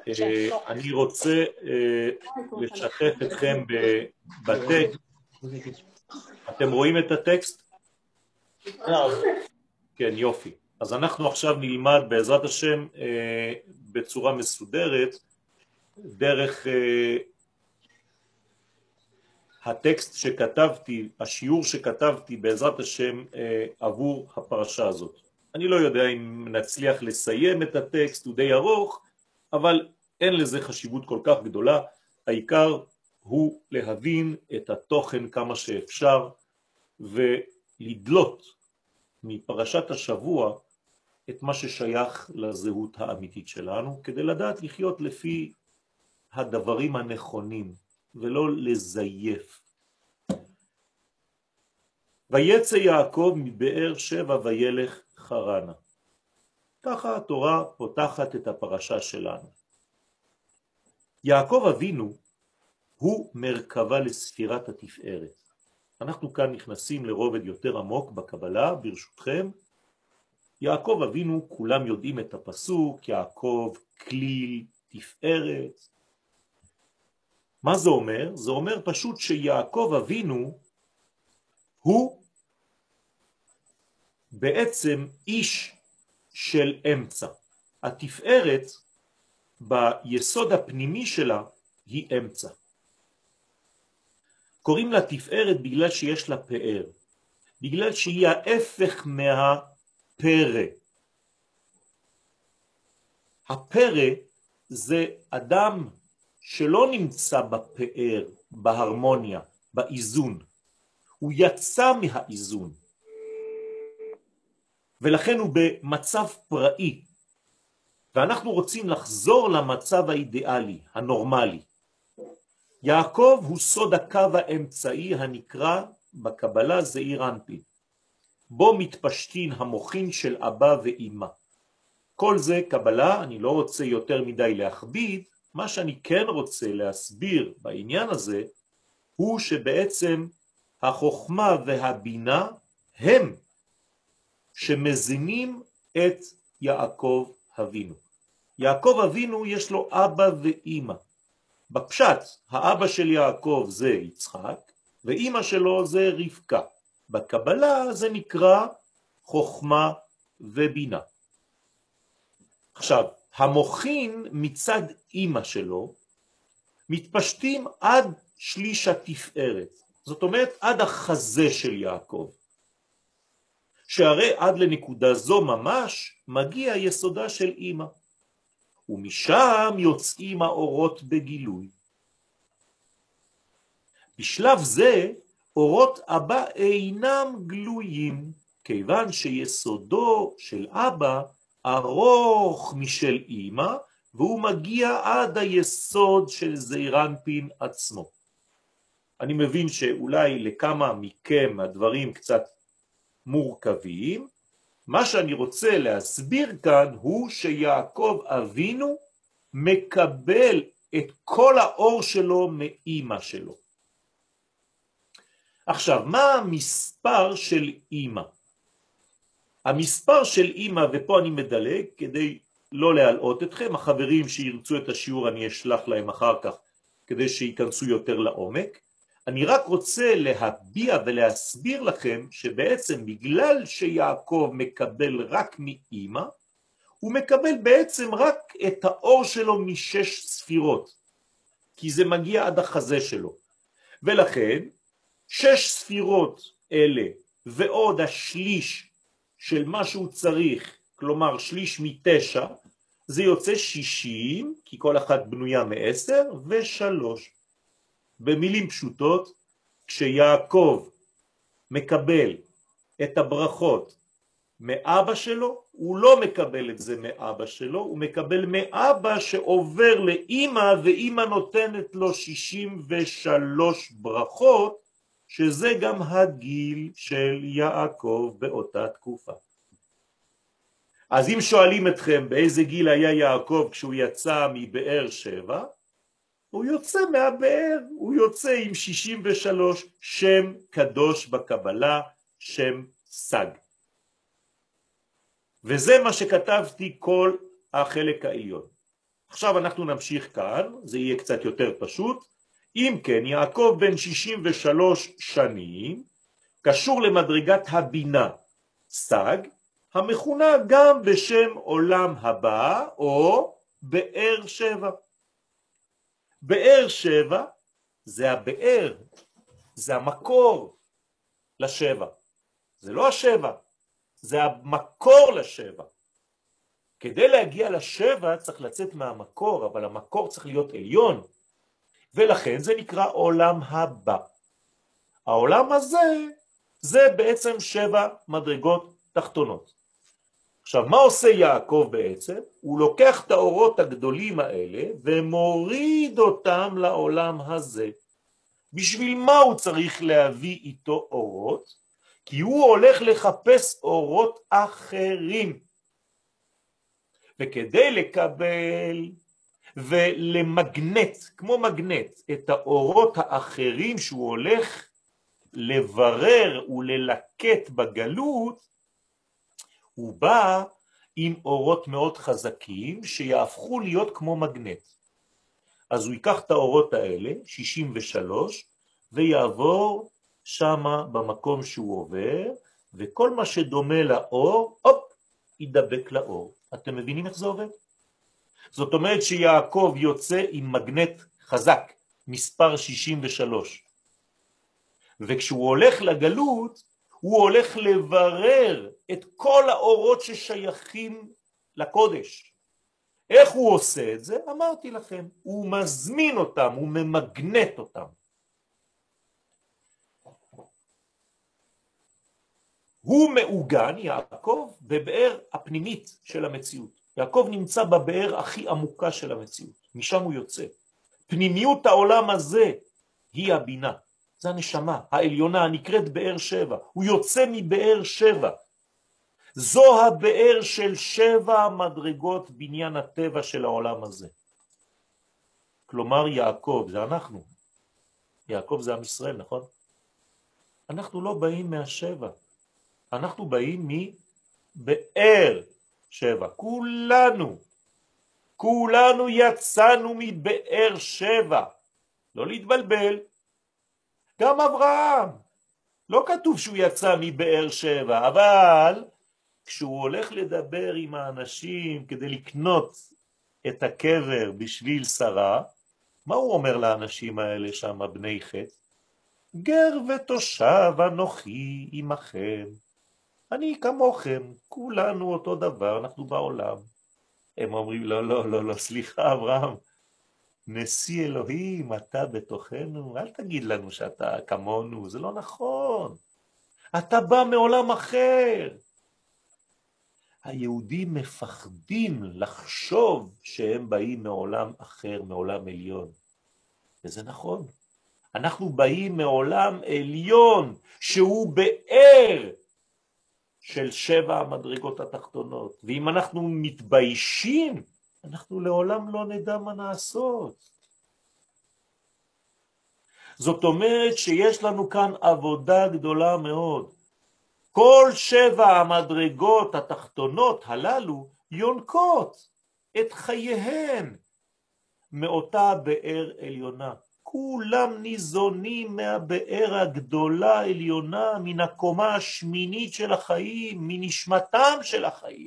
אני רוצה לשתף אתכם בטקסט. אתם רואים את הטקסט? כן, יופי. אז אנחנו עכשיו נלמד בעזרת השם בצורה מסודרת דרך הטקסט שכתבתי, השיעור שכתבתי בעזרת השם עבור הפרשה הזאת. אני לא יודע אם נצליח לסיים את הטקסט, הוא די ארוך, אבל אין לזה חשיבות כל כך גדולה. העיקר הוא להבין את התוכן כמה שאפשר ולדלות מפרשת השבוע את מה ששייך לזהות האמיתית שלנו, כדי לדעת לחיות לפי הדברים הנכונים ולא לזייף. ויצא יעקב מבאר שבע וילך חרנה. ככה התורה פותחת את הפרשה שלנו. יעקב אבינו הוא מרכבה לספירת התפארת. אנחנו כאן נכנסים לרובד יותר עמוק בקבלה, ברשותכם. יעקב אבינו, כולם יודעים את הפסוק, יעקב כליל תפארת. מה זה אומר? זה אומר פשוט שיעקב אבינו הוא בעצם איש של אמצע. התפארת ביסוד הפנימי שלה היא אמצע. קוראים לה תפארת בגלל שיש לה פאר, בגלל שהיא ההפך מהפרא. הפרא זה אדם שלא נמצא בפאר, בהרמוניה, באיזון. הוא יצא מהאיזון. ולכן הוא במצב פראי. ואנחנו רוצים לחזור למצב האידיאלי, הנורמלי. יעקב הוא סוד הקו האמצעי הנקרא בקבלה זעיר אנפין. בו מתפשטין המוחין של אבא ואמא. כל זה קבלה, אני לא רוצה יותר מדי להכביד, מה שאני כן רוצה להסביר בעניין הזה, הוא שבעצם החוכמה והבינה הם שמזינים את יעקב אבינו. יעקב אבינו יש לו אבא ואמא. בפשט, האבא של יעקב זה יצחק, ואמא שלו זה רבקה. בקבלה זה נקרא חוכמה ובינה. עכשיו, המוחין מצד אמא שלו מתפשטים עד שליש התפארת. זאת אומרת, עד החזה של יעקב. שהרי עד לנקודה זו ממש מגיע יסודה של אמא. ומשם יוצאים האורות בגילוי. בשלב זה אורות אבא אינם גלויים, כיוון שיסודו של אבא ארוך משל אמא, והוא מגיע עד היסוד של זעיר אנפין עצמו. אני מבין שאולי לכמה מכם הדברים קצת מורכבים. מה שאני רוצה להסביר כאן הוא שיעקב אבינו מקבל את כל האור שלו מאמא שלו. עכשיו, מה המספר של אמא? המספר של אמא, ופה אני מדלג כדי לא להלאות אתכם, החברים שירצו את השיעור אני אשלח להם אחר כך כדי שיכנסו יותר לעומק. אני רק רוצה להביע ולהסביר לכם שבעצם בגלל שיעקב מקבל רק מאמא, הוא מקבל בעצם רק את האור שלו משש ספירות, כי זה מגיע עד החזה שלו. ולכן שש ספירות אלה ועוד השליש של מה שהוא צריך, כלומר שליש מתשע, זה יוצא 60, כי כל אחת בנויה מ10 ו3. במילים פשוטות, כשיעקב מקבל את הברכות מאבא שלו, הוא לא מקבל את זה מאבא שלו, הוא מקבל מאבא שעובר לאמא, ואמא נותנת לו 63 ברכות, שזה גם הגיל של יעקב באותה תקופה. אז אם שואלים אתכם באיזה גיל היה יעקב כשהוא יצא מבאר שבע, הוא יוצא מהבאר, הוא יוצא עם 63, שם קדוש בקבלה, שם סג. וזה מה שכתבתי כל החלק העליון. עכשיו אנחנו נמשיך כאן, זה יהיה קצת יותר פשוט. אם כן, יעקב בן 63 שנים, קשור למדרגת הבינה, סג, המכונה גם בשם עולם הבא או באר שבע. באר שבע זה הבאר, זה המקור לשבע. זה לא השבע, זה המקור לשבע. כדי להגיע לשבע צריך לצאת מהמקור, אבל המקור צריך להיות עליון, ולכן זה נקרא עולם הבא. העולם הזה זה בעצם 7 מדרגות תחתונות. עכשיו, מה עושה יעקב בעצם? הוא לוקח את האורות הגדולים האלה ומוריד אותם לעולם הזה. בשביל מה הוא צריך להביא איתו אורות? כי הוא הולך לחפש אורות אחרים. וכדי לקבל ולמגנט, כמו מגנט, את האורות האחרים שהוא הולך לברר וללקט בגלות, הוא בא עם אורות מאוד חזקים שיהפכו להיות כמו מגנט. אז הוא ייקח את האורות האלה, 63, ויעבור שמה במקום שהוא עובר, וכל מה שדומה לאור, ידבק לאור. אתם מבינים איך זה עובד? זאת אומרת שיעקב יוצא עם מגנט חזק, מספר 63. וכשהוא הולך לגלות, הוא הולך לברר את כל האורות ששייכים לקודש. איך הוא עושה את זה? אמרתי לכם, הוא מזמין אותם, הוא ממגנט אותם. הוא מעוגן, יעקב, בבאר הפנימית של המציאות. יעקב נמצא בבאר הכי עמוקה של המציאות, משם הוא יוצא. פנימיות העולם הזה היא הבינה, זה הנשמה העליונה הנקראת באר שבע. הוא יוצא מבאר שבע. זו הבאר של 7 מדרגות בניין הטבע של העולם הזה. כלומר יעקב זה אנחנו. יעקב זה עם ישראל, נכון? אנחנו לא באים מהשבע. אנחנו באים מבאר שבע. כולנו יצאנו מבאר שבע. לא להתבלבל. גם אברהם. לא כתוב שהוא יצא מבאר שבע, אבל כשהוא הולך לדבר עם האנשים כדי לקנות את הקבר בשביל שרה, מה הוא אומר לאנשים האלה שם, בני חטא? גר ותושב אנוכי עמכם. אני כמוכם, כולנו אותו דבר, אנחנו בעולם. הם אומרים, לא, סליחה אברהם, נשיא אלוהים, אתה בתוכנו, אל תגיד לנו שאתה כמונו, זה לא נכון. אתה בא מעולם אחר. היהודים מפחדים לחשוב שהם באים מעולם אחר, מעולם עליון. וזה נכון. אנחנו באים מעולם עליון, שהוא באר של 7 המדרגות התחתונות. ואם אנחנו מתביישים, אנחנו לעולם לא נדע מה לעשות. זאת אומרת שיש לנו כאן עבודה גדולה מאוד. כל 7 המדרגות התחתונות הללו יונקות את חייהן מאותה באר עליונה. כולם ניזונים מהבאר הגדולה העליונה, מן הקומה השמינית של החיים, מנשמתם של החיים.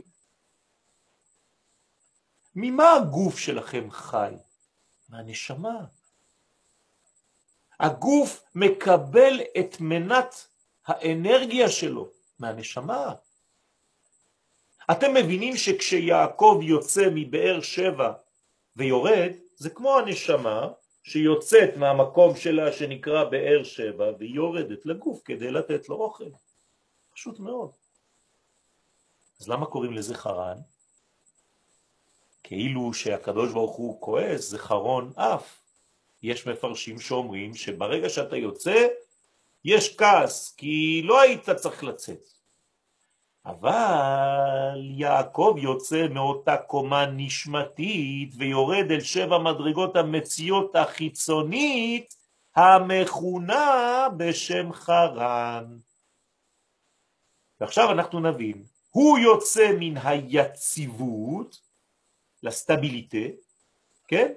ממה הגוף שלכם חי? מהנשמה. הגוף מקבל את מנת האנרגיה שלו מהנשמה. אתם מבינים שכשיעקב יוצא מבאר שבע ויורד, זה כמו הנשמה שיוצאת מהמקום שלה שנקרא באר שבע ויורדת לגוף כדי לתת לו אוכל. פשוט מאוד. אז למה קוראים לזה חרן? כאילו שהקדוש ברוך הוא כועס, זה חרון אף. יש מפרשים שאומרים שברגע שאתה יוצא, יש כעס, כי לא היית צריך לצאת. אבל יעקב יוצא מאותה קומה נשמתית ויורד אל 7 מדרגות המציאות החיצונית המכונה בשם חרן. ועכשיו אנחנו נבין, הוא יוצא מן היציבות לסטביליטה, כן?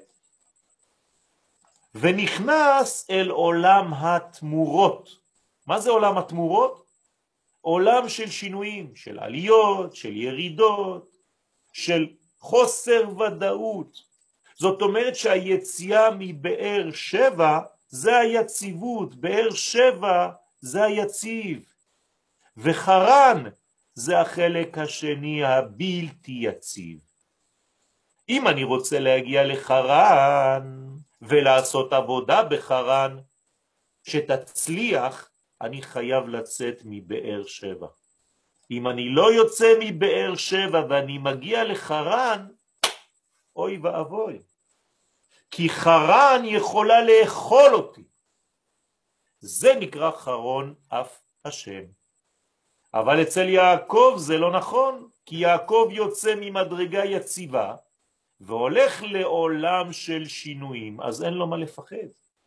ונכנס אל עולם התמורות. מה זה עולם התמורות? עולם של שינויים, של עליות, של ירידות, של חוסר ודאות. זאת אומרת שהיציאה מבאר שבע זה היציבות, באר שבע זה היציב, וחרן זה החלק השני הבלתי יציב. אם אני רוצה להגיע לחרן ולעשות עבודה בחרן שתצליח, אני חייב לצאת מבאר שבע. אם אני לא יוצא מבאר שבע ואני מגיע לחרן, אוי ואבוי. כי חרן יכולה לאכול אותי. זה נקרא חרון אף השם. אבל אצל יעקב זה לא נכון, כי יעקב יוצא ממדרגה יציבה, והולך לעולם של שינויים, אז אין לו מה לפחד.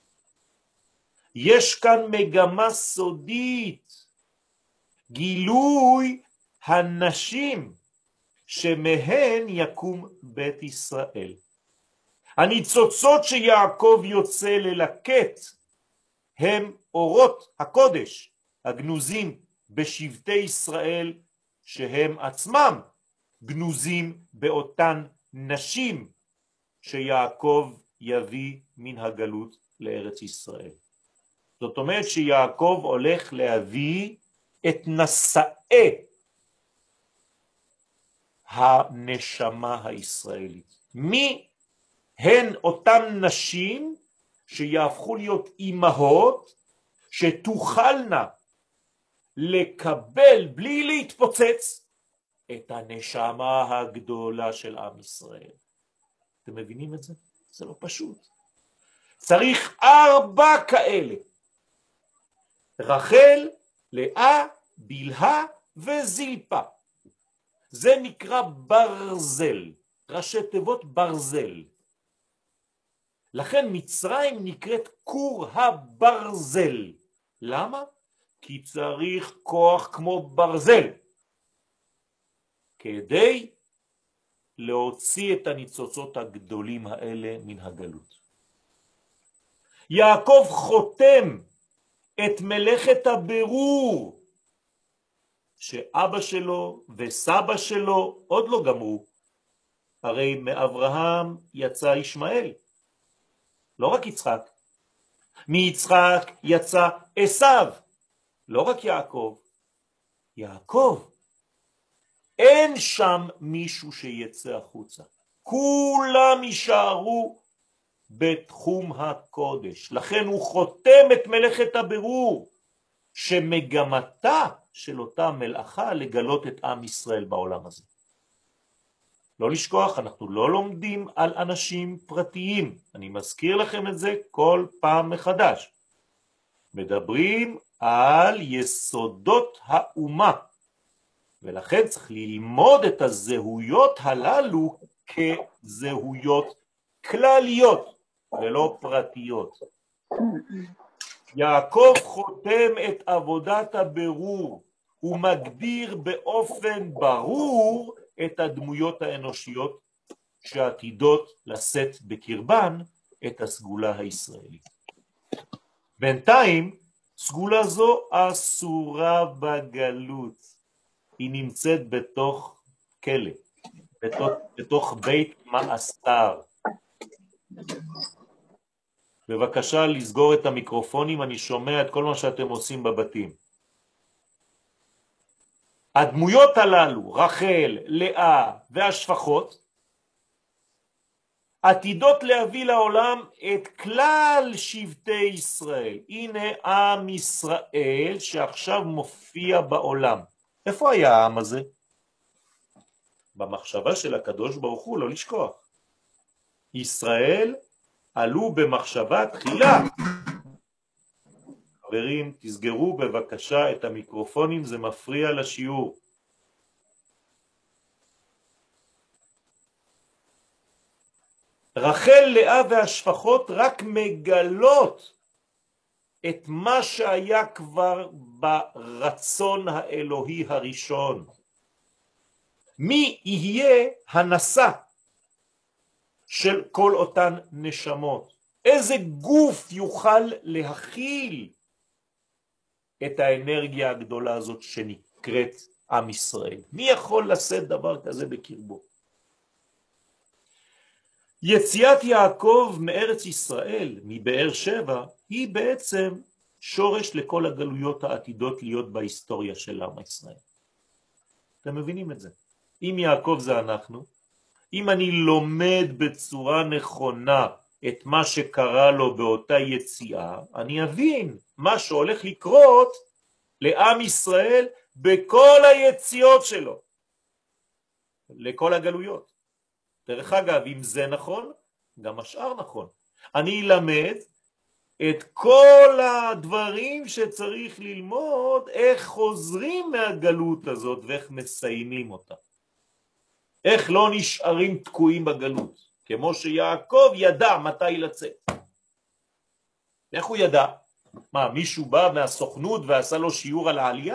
יש כאן מגמה סודית, גילוי הנשים שמהן יקום בית ישראל. הניצוצות שיעקב יוצא ללקט הם אורות הקודש הגנוזים בשבטי ישראל, שהם עצמם גנוזים באותן נשים שיעקב יביא מן הגלות לארץ ישראל. זאת אומרת שיעקב הולך להביא את נשאי הנשמה הישראלית. מי הן אותן נשים שיהפכו להיות אימהות שתוכלנה לקבל בלי להתפוצץ את הנשמה הגדולה של עם ישראל. אתם מבינים את זה? זה לא פשוט. צריך 4 כאלה. רחל, לאה, בלהה וזלפה. זה נקרא ברזל, ראשי תיבות ברזל. לכן מצרים נקראת כור הברזל. למה? כי צריך כוח כמו ברזל כדי להוציא את הניצוצות הגדולים האלה מן הגלות. יעקב חותם את מלאכת הבירור שאבא שלו וסבא שלו עוד לא גמרו. הרי מאברהם יצא ישמעאל, לא רק יצחק. מיצחק יצא עשיו, לא רק יעקב. יעקב, אין שם מישהו שיצא החוצה. כולם יישארו בתחום הקודש. לכן הוא חותם את מלאכת הבירור, שמגמתה של אותה מלאכה לגלות את עם ישראל בעולם הזה. לא לשכוח, אנחנו לא לומדים על אנשים פרטיים. אני מזכיר לכם את זה כל פעם מחדש. מדברים על יסודות האומה. ולכן צריך ללמוד את הזהויות הללו כזהויות כלליות ולא פרטיות. יעקב חותם את עבודת הבירור. הוא מגדיר באופן ברור את הדמויות האנושיות שעתידות לשאת בקרבן את הסגולה הישראלית. בינתיים סגולה זו אסורה בגלות. היא נמצאת בתוך כלא, בתוך בית מאסר. בבקשה לסגור את המיקרופונים, אני שומע את כל מה שאתם עושים בבתים. הדמויות הללו, רחל, לאה והשפחות, עתידות להביא לעולם את כלל שבטי ישראל. הנה עם ישראל שעכשיו מופיע בעולם. איפה היה העם הזה? במחשבה של הקדוש ברוך הוא, לא לשכוח. ישראל עלו במחשבה תחילה. חברים, תסגרו בבקשה את המיקרופונים, זה מפריע לשיעור. רחל, לאה והשפחות רק מגלות את מה שהיה כבר ברצון האלוהי הראשון. מי יהיה הנשא של כל אותן נשמות. איזה גוף יוכל להכיל את האנרגיה הגדולה הזאת שנקראת עם ישראל? מי יכול לשאת דבר כזה בקרבו? יציאת יעקב מארץ ישראל, מבאר שבע, היא בעצם שורש לכל הגלויות העתידות להיות בהיסטוריה של עם ישראל. אתם מבינים את זה? אם יעקב זה אנחנו, אם אני לומד בצורה נכונה את מה שקרה לו באותה יציאה, אני אבין מה שהולך לקרות לעם ישראל בכל היציאות שלו, לכל הגלויות. דרך אגב, אם זה נכון, גם השאר נכון. אני אלמד את כל הדברים שצריך ללמוד, איך חוזרים מהגלות הזאת ואיך מסיימים אותה. איך לא נשארים תקועים בגלות, כמו שיעקב ידע מתי לצאת. איך הוא ידע? מה, מישהו בא מהסוכנות ועשה לו שיעור על העלייה?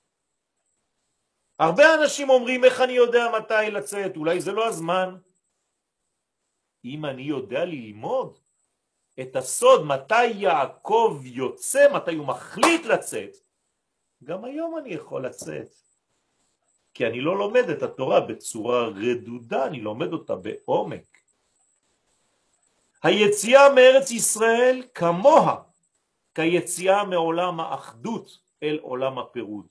הרבה אנשים אומרים, איך אני יודע מתי לצאת? אולי זה לא הזמן. אם אני יודע ללמוד את הסוד מתי יעקב יוצא, מתי הוא מחליט לצאת, גם היום אני יכול לצאת. כי אני לא לומד את התורה בצורה רדודה, אני לומד אותה בעומק. היציאה מארץ ישראל כמוה, כיציאה מעולם האחדות אל עולם הפירוד.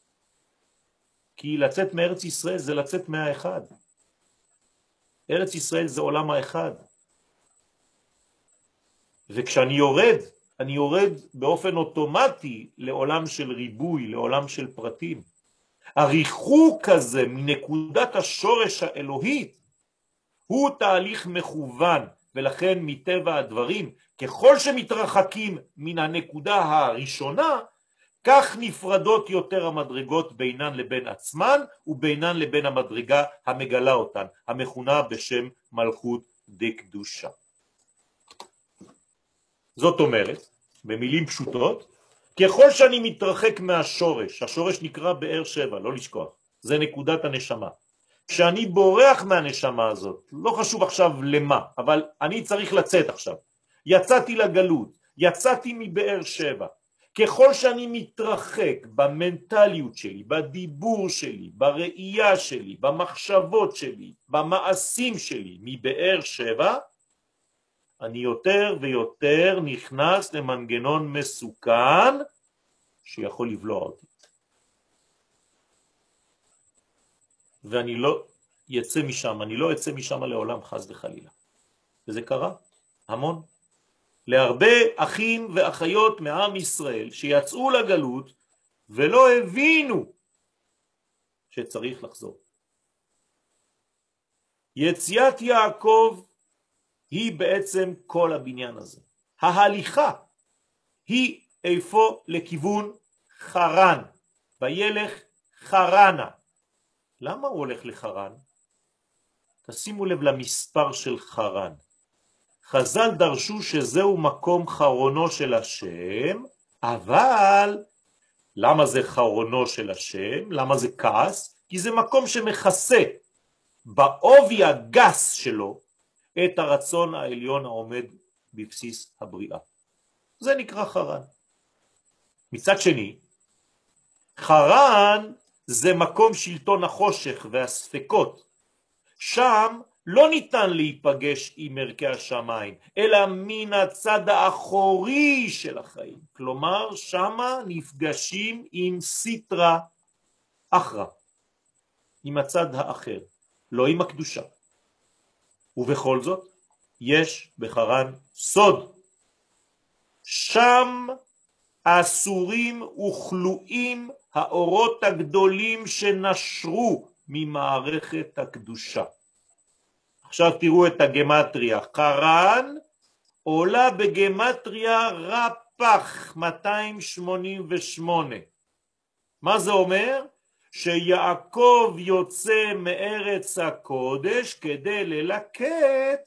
כי לצאת מארץ ישראל זה לצאת מהאחד. ארץ ישראל זה עולם האחד. וכשאני יורד, אני יורד באופן אוטומטי לעולם של ריבוי, לעולם של פרטים. הריחוק הזה מנקודת השורש האלוהית הוא תהליך מכוון, ולכן מטבע הדברים, ככל שמתרחקים מן הנקודה הראשונה, כך נפרדות יותר המדרגות בינן לבין עצמן, ובינן לבין המדרגה המגלה אותן, המכונה בשם מלכות דקדושה. זאת אומרת, במילים פשוטות, ככל שאני מתרחק מהשורש, השורש נקרא באר שבע, לא לשכוח, זה נקודת הנשמה. כשאני בורח מהנשמה הזאת, לא חשוב עכשיו למה, אבל אני צריך לצאת עכשיו. יצאתי לגלות, יצאתי מבאר שבע. ככל שאני מתרחק במנטליות שלי, בדיבור שלי, בראייה שלי, במחשבות שלי, במעשים שלי, מבאר שבע, אני יותר ויותר נכנס למנגנון מסוכן שיכול לבלוע אותי. ואני לא יצא משם, אני לא יצא משם לעולם חס וחלילה. וזה קרה המון. להרבה אחים ואחיות מעם ישראל שיצאו לגלות ולא הבינו שצריך לחזור. יציאת יעקב היא בעצם כל הבניין הזה. ההליכה היא איפה לכיוון חרן, וילך חרנה. למה הוא הולך לחרן? תשימו לב למספר של חרן. חז"ל דרשו שזהו מקום חרונו של השם, אבל למה זה חרונו של השם? למה זה כעס? כי זה מקום שמכסה בעובי הגס שלו את הרצון העליון העומד בבסיס הבריאה. זה נקרא חרן. מצד שני, חרן זה מקום שלטון החושך והספקות. שם לא ניתן להיפגש עם ערכי השמיים, אלא מן הצד האחורי של החיים. כלומר, שם נפגשים עם סיטרה אחרה, עם הצד האחר, לא עם הקדושה. ובכל זאת, יש בחרן סוד. שם אסורים וכלואים האורות הגדולים שנשרו ממערכת הקדושה. עכשיו תראו את הגמטריה. חרן עולה בגמטריה רפ"ח 288. מה זה אומר? שיעקב יוצא מארץ הקודש כדי ללקט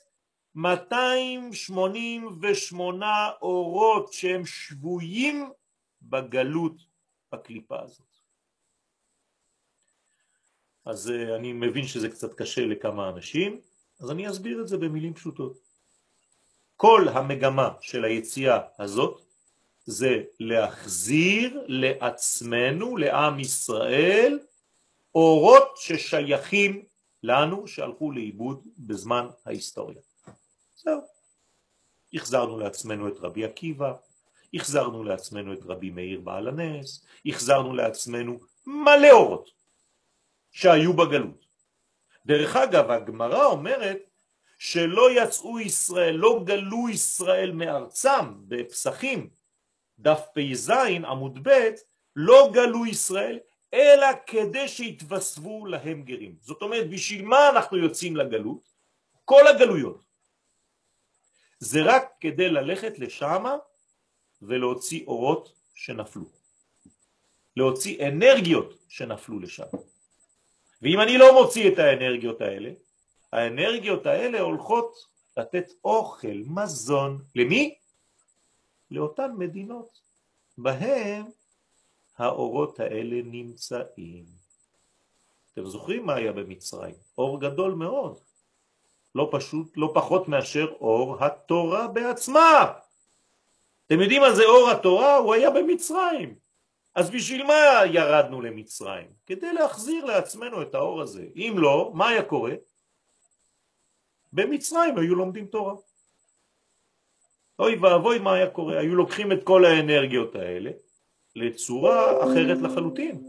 288 אורות שהם שבויים בגלות בקליפה הזאת. אז אני מבין שזה קצת קשה לכמה אנשים, אז אני אסביר את זה במילים פשוטות. כל המגמה של היציאה הזאת זה להחזיר לעצמנו, לעם ישראל, אורות ששייכים לנו, שהלכו לאיבוד בזמן ההיסטוריה. זהו. החזרנו לעצמנו את רבי עקיבא, החזרנו לעצמנו את רבי מאיר בעל הנס, החזרנו לעצמנו מלא אורות שהיו בגלות. דרך אגב, הגמרא אומרת שלא יצאו ישראל, לא גלו ישראל מארצם בפסחים, דף פ"ז עמוד ב', לא גלו ישראל, אלא כדי שיתווספו להם גרים. זאת אומרת, בשביל מה אנחנו יוצאים לגלות? כל הגלויות. זה רק כדי ללכת לשם ולהוציא אורות שנפלו. להוציא אנרגיות שנפלו לשם. ואם אני לא מוציא את האנרגיות האלה, האנרגיות האלה הולכות לתת אוכל, מזון. למי? לאותן מדינות בהן האורות האלה נמצאים. אתם זוכרים מה היה במצרים? אור גדול מאוד. לא פחות מאשר אור התורה בעצמה. אתם יודעים מה זה אור התורה? הוא היה במצרים. אז בשביל מה ירדנו למצרים? כדי להחזיר לעצמנו את האור הזה. אם לא, מה היה קורה? במצרים היו לומדים תורה. אוי ואבוי מה היה קורה? היו לוקחים את כל האנרגיות האלה לצורה אחרת לחלוטין.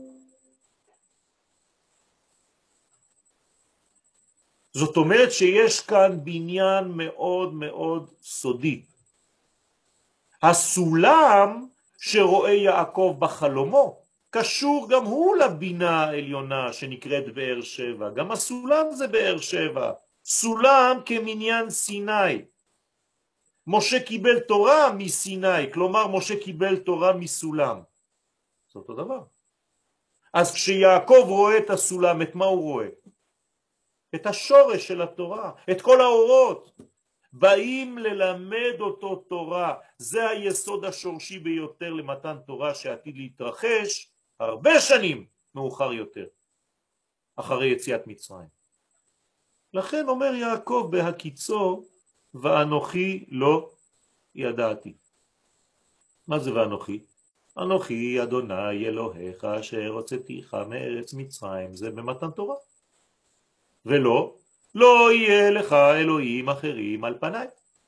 זאת אומרת שיש כאן בניין מאוד מאוד סודי. הסולם שרואה יעקב בחלומו קשור גם הוא לבינה העליונה שנקראת באר שבע. גם הסולם זה באר שבע. סולם כמניין סיני. משה קיבל תורה מסיני, כלומר משה קיבל תורה מסולם. זה אותו דבר. אז כשיעקב רואה את הסולם, את מה הוא רואה? את השורש של התורה, את כל האורות. באים ללמד אותו תורה. זה היסוד השורשי ביותר למתן תורה שעתיד להתרחש הרבה שנים מאוחר יותר, אחרי יציאת מצרים. לכן אומר יעקב בהקיצו, ואנוכי לא ידעתי. מה זה ואנוכי? אנוכי אדוני אלוהיך אשר הוצאתיך מארץ מצרים, זה במתן תורה. ולא, לא יהיה לך אלוהים אחרים על פניי.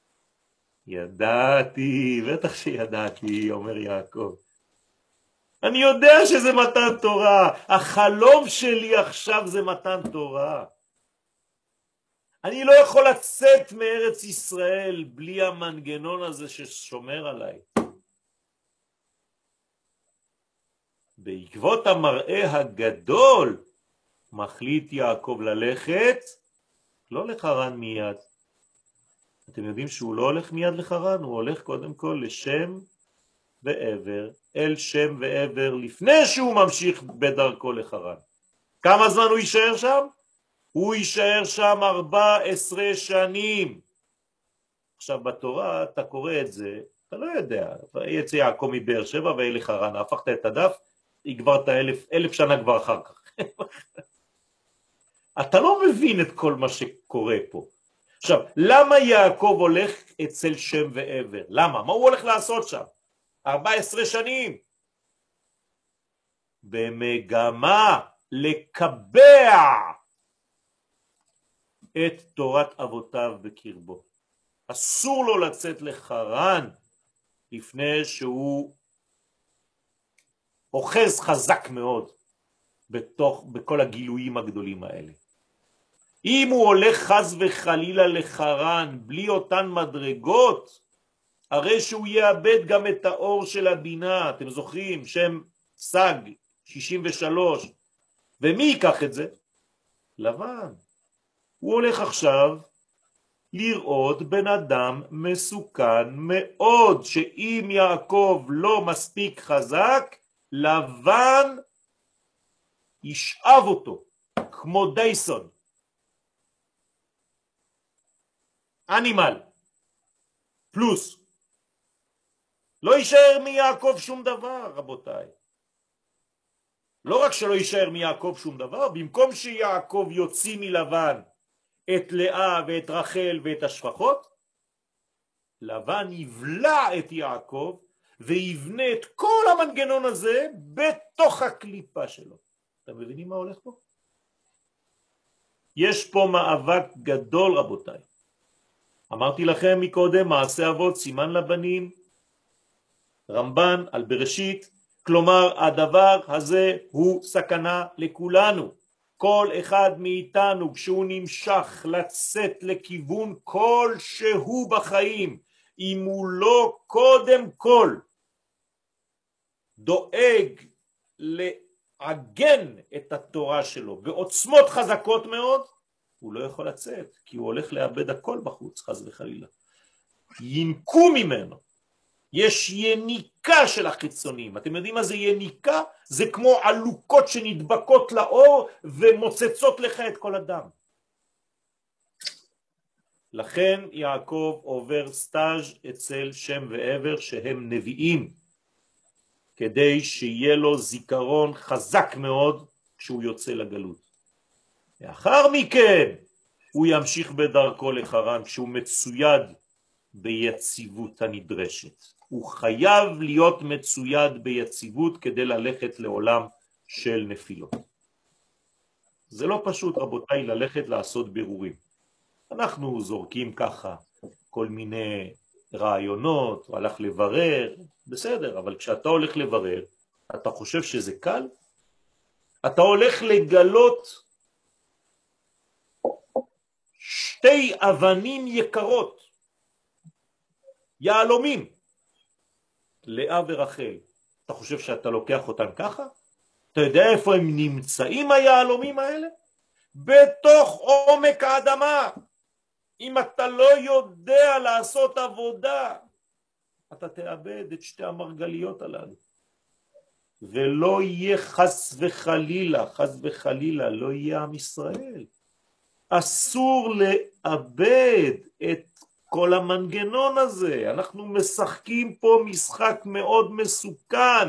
ידעתי, בטח שידעתי, אומר יעקב. אני יודע שזה מתן תורה, החלום שלי עכשיו זה מתן תורה. אני לא יכול לצאת מארץ ישראל בלי המנגנון הזה ששומר עליי. בעקבות המראה הגדול מחליט יעקב ללכת, לא לחרן מיד. אתם יודעים שהוא לא הולך מיד לחרן, הוא הולך קודם כל לשם ועבר, אל שם ועבר, לפני שהוא ממשיך בדרכו לחרן. כמה זמן הוא יישאר שם? הוא יישאר שם 14 שנים. עכשיו בתורה אתה קורא את זה, אתה לא יודע, יצא יעקב מבאר שבע ואלה חרן, הפכת את הדף, הגברת 1000 שנה כבר אחר כך. אתה לא מבין את כל מה שקורה פה. עכשיו, למה יעקב הולך אצל שם ועבר? למה? מה הוא הולך לעשות שם? 14 שנים. במגמה לקבע את תורת אבותיו בקרבו. אסור לו לצאת לחרן לפני שהוא אוחז חזק מאוד בכל הגילויים הגדולים האלה. אם הוא הולך חס וחלילה לחרן בלי אותן מדרגות, הרי שהוא יאבד גם את האור של הבינה. אתם זוכרים? שם סג 63. ומי ייקח את זה? לבן. הוא הולך עכשיו לראות בן אדם מסוכן מאוד, שאם יעקב לא מספיק חזק, לבן ישאב אותו, כמו דייסון. אנימל. פלוס. לא יישאר מיעקב שום דבר, רבותיי. לא רק שלא יישאר מיעקב שום דבר, במקום שיעקב יוציא מלבן את לאה ואת רחל ואת השפחות, לבן יבלע את יעקב ויבנה את כל המנגנון הזה בתוך הקליפה שלו. אתם מבינים מה הולך פה? יש פה מאבק גדול רבותיי. אמרתי לכם מקודם, מעשה אבות סימן לבנים, רמב"ן על בראשית, כלומר הדבר הזה הוא סכנה לכולנו. כל אחד מאיתנו כשהוא נמשך לצאת לכיוון כלשהו בחיים, אם הוא לא קודם כל דואג לעגן את התורה שלו בעוצמות חזקות מאוד, הוא לא יכול לצאת, כי הוא הולך לאבד הכל בחוץ, חס וחלילה. ינקו ממנו. יש יניקה של החיצונים. אתם יודעים מה זה יניקה? זה כמו עלוקות שנדבקות לאור ומוצצות לך את כל הדם. לכן יעקב עובר סטאז' אצל שם ועבר שהם נביאים, כדי שיהיה לו זיכרון חזק מאוד כשהוא יוצא לגלות. לאחר מכן הוא ימשיך בדרכו לחרן כשהוא מצויד ביציבות הנדרשת. הוא חייב להיות מצויד ביציבות כדי ללכת לעולם של נפילות. זה לא פשוט רבותיי ללכת לעשות בירורים. אנחנו זורקים ככה כל מיני רעיונות, הוא הלך לברר, בסדר, אבל כשאתה הולך לברר, אתה חושב שזה קל? אתה הולך לגלות שתי אבנים יקרות, יעלומים, לאה ורחל. אתה חושב שאתה לוקח אותם ככה? אתה יודע איפה הם נמצאים היעלומים האלה? בתוך עומק האדמה. אם אתה לא יודע לעשות עבודה, אתה תאבד את שתי המרגליות הללו. ולא יהיה חס וחלילה, לא יהיה עם ישראל. אסור לאבד את כל המנגנון הזה. אנחנו משחקים פה משחק מאוד מסוכן.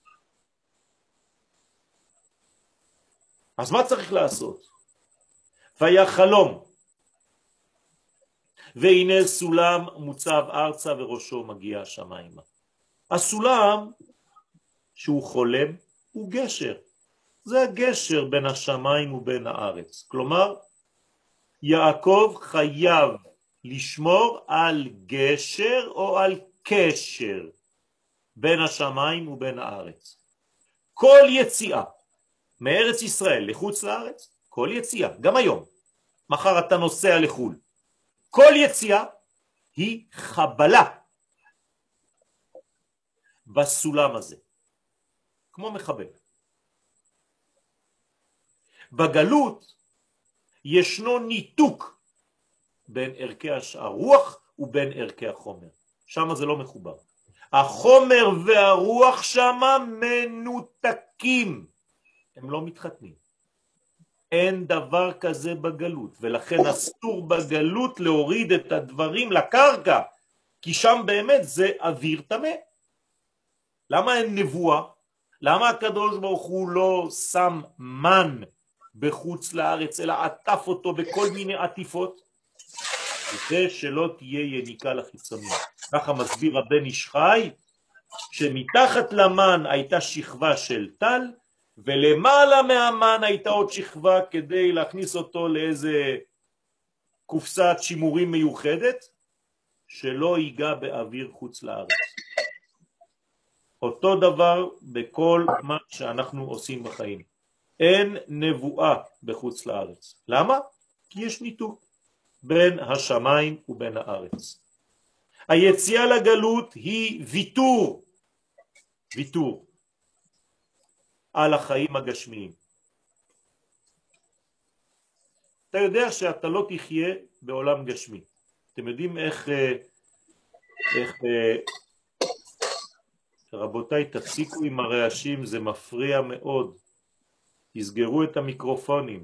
אז מה צריך לעשות? ויחלום, והנה סולם מוצב ארצה וראשו מגיע השמיימה. הסולם שהוא חולם הוא גשר. זה הגשר בין השמיים ובין הארץ. כלומר, יעקב חייב לשמור על גשר או על קשר בין השמיים ובין הארץ. כל יציאה מארץ ישראל לחוץ לארץ, כל יציאה, גם היום, מחר אתה נוסע לחול, כל יציאה היא חבלה בסולם הזה, כמו מחבל. בגלות ישנו ניתוק בין ערכי הרוח ובין ערכי החומר. שם זה לא מחובר. החומר והרוח שם מנותקים. הם לא מתחתנים. אין דבר כזה בגלות, ולכן אסור בגלות להוריד את הדברים לקרקע, כי שם באמת זה אוויר טמא. למה אין נבואה? למה הקדוש ברוך הוא לא שם מן בחוץ לארץ, אלא עטף אותו בכל מיני עטיפות? כדי שלא תהיה יניקה לחיצונים. ככה מסביר הבן איש חי, שמתחת למן הייתה שכבה של טל, ולמעלה מהמן הייתה עוד שכבה כדי להכניס אותו לאיזה קופסת שימורים מיוחדת, שלא ייגע באוויר חוץ לארץ. אותו דבר בכל מה שאנחנו עושים בחיים. אין נבואה בחוץ לארץ. למה? כי יש ניתוק בין השמיים ובין הארץ. היציאה לגלות היא ויתור על החיים הגשמיים. אתה יודע שאתה לא תחיה בעולם גשמי. אתם יודעים איך רבותיי, תפסיקו עם הרעשים, זה מפריע מאוד. תסגרו את המיקרופונים.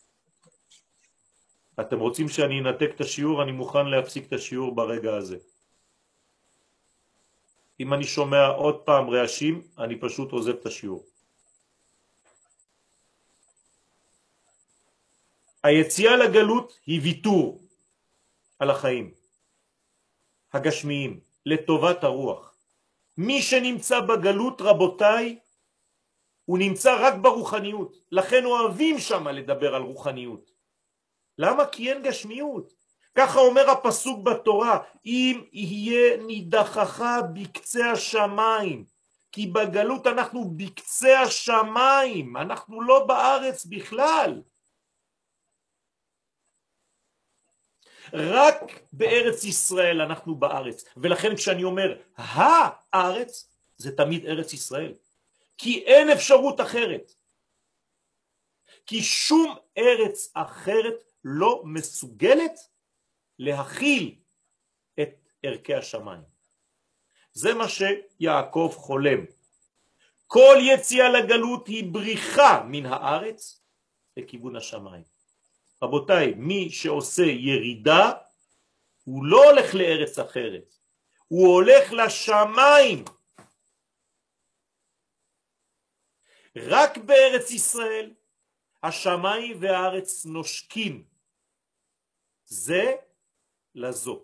אתם רוצים שאני אנתק את השיעור, אני מוכן להפסיק את השיעור ברגע הזה. אם אני שומע עוד פעם רעשים, אני פשוט עוזב את השיעור. היציאה לגלות היא ויתור על החיים הגשמיים לטובת הרוח. מי שנמצא בגלות, רבותיי, הוא נמצא רק ברוחניות. לכן אוהבים שם לדבר על רוחניות. למה? כי אין גשמיות. ככה אומר הפסוק בתורה, אם יהיה נידחך בקצה השמיים, כי בגלות אנחנו בקצה השמיים, אנחנו לא בארץ בכלל. רק בארץ ישראל אנחנו בארץ, ולכן כשאני אומר הארץ, זה תמיד ארץ ישראל, כי אין אפשרות אחרת, כי שום ארץ אחרת לא מסוגלת להכיל את ערכי השמיים. זה מה שיעקב חולם. כל יציאה לגלות היא בריחה מן הארץ לכיוון השמיים. רבותיי, מי שעושה ירידה, הוא לא הולך לארץ אחרת, הוא הולך לשמיים. רק בארץ ישראל, השמיים והארץ נושקים זה לזו.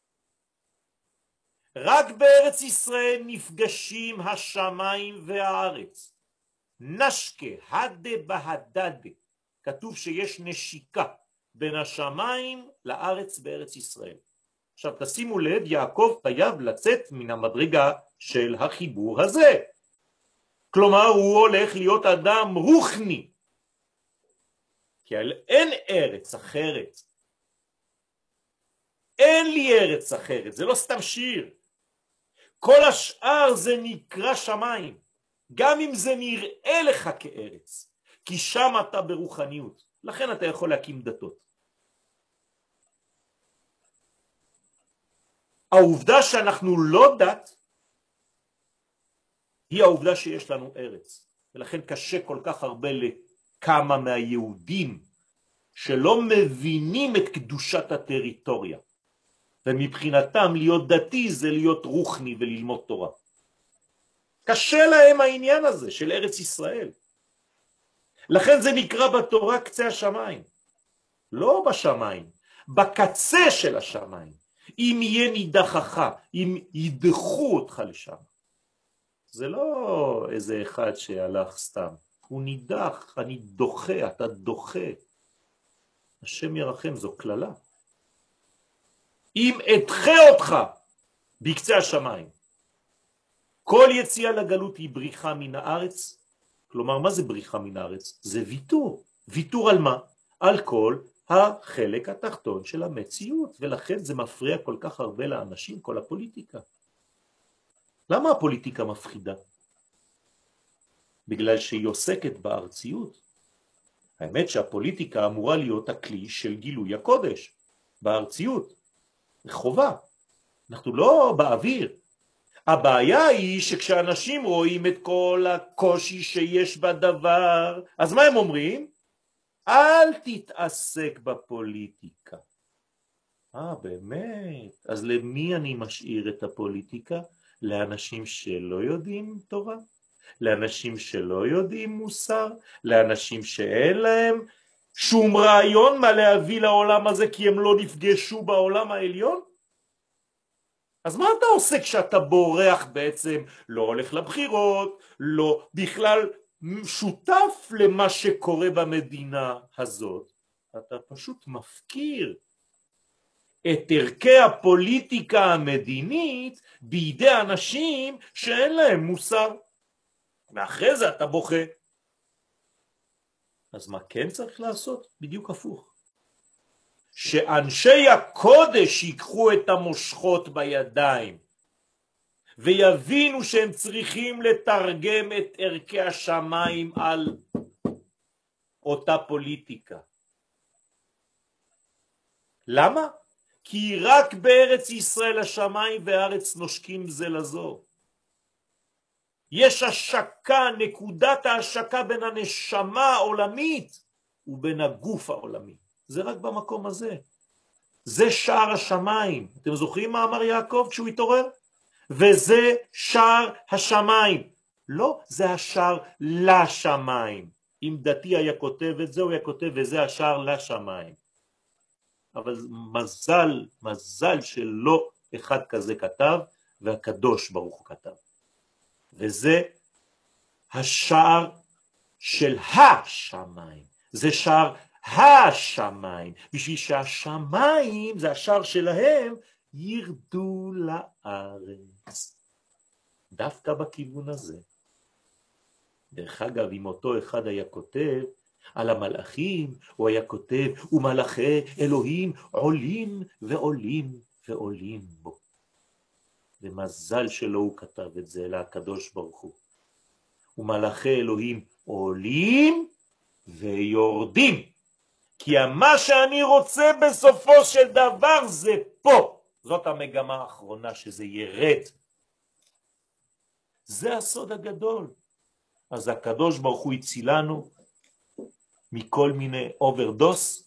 רק בארץ ישראל נפגשים השמיים והארץ. נשקה, הדה בהדדה. כתוב שיש נשיקה בין השמיים לארץ בארץ ישראל. עכשיו תשימו לב, יעקב חייב לצאת מן המדרגה של החיבור הזה. כלומר הוא הולך להיות אדם רוחני. כי אין ארץ אחרת. אין לי ארץ אחרת, זה לא סתם שיר. כל השאר זה נקרא שמיים, גם אם זה נראה לך כארץ. כי שם אתה ברוחניות, לכן אתה יכול להקים דתות. העובדה שאנחנו לא דת, היא העובדה שיש לנו ארץ. ולכן קשה כל כך הרבה לכמה מהיהודים, שלא מבינים את קדושת הטריטוריה. ומבחינתם להיות דתי זה להיות רוחני וללמוד תורה. קשה להם העניין הזה של ארץ ישראל. לכן זה נקרא בתורה קצה השמיים. לא בשמיים, בקצה של השמיים. אם יהיה נידחך, אם ידחו אותך לשם. זה לא איזה אחד שהלך סתם. הוא נידח, אני דוחה, אתה דוחה. השם ירחם, זו כללה. אם אדחה אותך בקצה השמיים. כל יציאה לגלות היא בריחה מן הארץ. כלומר, מה זה בריחה מן הארץ? זה ויתור. ויתור על מה? על כל החלק התחתון של המציאות, ולכן זה מפריע כל כך הרבה לאנשים, כל הפוליטיקה. למה הפוליטיקה מפחידה? בגלל שהיא עוסקת בארציות. האמת שהפוליטיקה אמורה להיות הכלי של גילוי הקודש, בארציות. חובה. אנחנו לא באוויר. הבעיה היא שכשאנשים רואים את כל הקושי שיש בדבר, אז מה הם אומרים? אל תתעסק בפוליטיקה. באמת? אז למי אני משאיר את הפוליטיקה? לאנשים שלא יודעים תורה? לאנשים שלא יודעים מוסר? לאנשים שאין להם שום רעיון מה להביא לעולם הזה כי הם לא נפגשו בעולם העליון? אז מה אתה עושה כשאתה בורח בעצם? לא הולך לבחירות, לא בכלל שותף למה שקורה במדינה הזאת. אתה פשוט מפקיר את ערכי הפוליטיקה המדינית בידי אנשים שאין להם מוסר. ואחרי זה אתה בוכה. אז מה כן צריך לעשות? בדיוק הפוך. שאנשי הקודש ייקחו את המושכות בידיים ויבינו שהם צריכים לתרגם את ערכי השמיים על אותה פוליטיקה. למה? כי רק בארץ ישראל השמיים והארץ נושקים זה לזו. יש השקה, נקודת ההשקה בין הנשמה העולמית ובין הגוף העולמי. זה רק במקום הזה. זה שער השמיים. אתם זוכרים מה אמר יעקב כשהוא התעורר? וזה שער השמיים. לא, זה השער לשמיים. אם דתי היה כותב את זה, הוא היה כותב וזה השער לשמיים. אבל מזל שלא אחד כזה כתב, והקדוש ברוך הוא כתב. וזה השער של השמיים. זה שער השמיים. בשביל שהשמיים, זה השער שלהם, ירדו לארץ. דווקא בכיוון הזה. דרך אגב, אם אותו אחד היה כותב על המלאכים, הוא היה כותב, ומלאכי אלוהים עולים ועולים ועולים בו. ומזל שלא הוא כתב את זה, אלא הקדוש ברוך הוא. ומלאכי אלוהים עולים ויורדים. כי מה שאני רוצה בסופו של דבר זה פה. זאת המגמה האחרונה, שזה ירד. זה הסוד הגדול. אז הקדוש ברוך הוא הצילנו מכל מיני אוברדוס,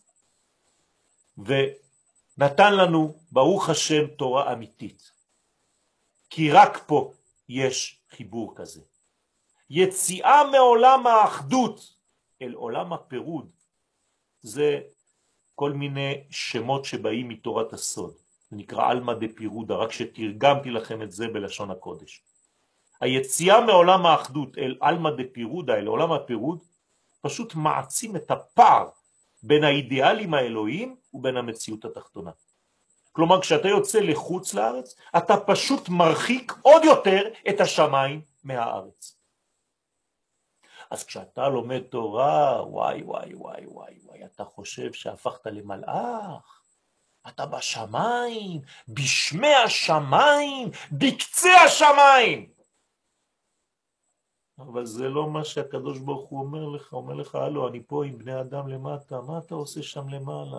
ונתן לנו ברוך השם תורה אמיתית. כי רק פה יש חיבור כזה. יציאה מעולם האחדות אל עולם הפירוד, זה כל מיני שמות שבאים מתורת הסוד. זה נקרא אלמה דפירודה, רק שתרגמתי לכם את זה בלשון הקודש. היציאה מעולם האחדות אל אלמה דפירודה, אל עולם הפירוד, פשוט מעצים את הפער בין האידיאלים האלוהיים ובין המציאות התחתונה. כלומר, כשאתה יוצא לחוץ לארץ, אתה פשוט מרחיק עוד יותר את השמיים מהארץ. אז כשאתה לומד תורה, וואי, וואי, וואי, וואי, וואי, אתה חושב שהפכת למלאך, אתה בשמיים, בשמי השמיים, בקצה השמיים. אבל זה לא מה שהקדוש ברוך הוא אומר לך, אומר לך, הלו, אני פה עם בני אדם למטה, מה אתה עושה שם למעלה?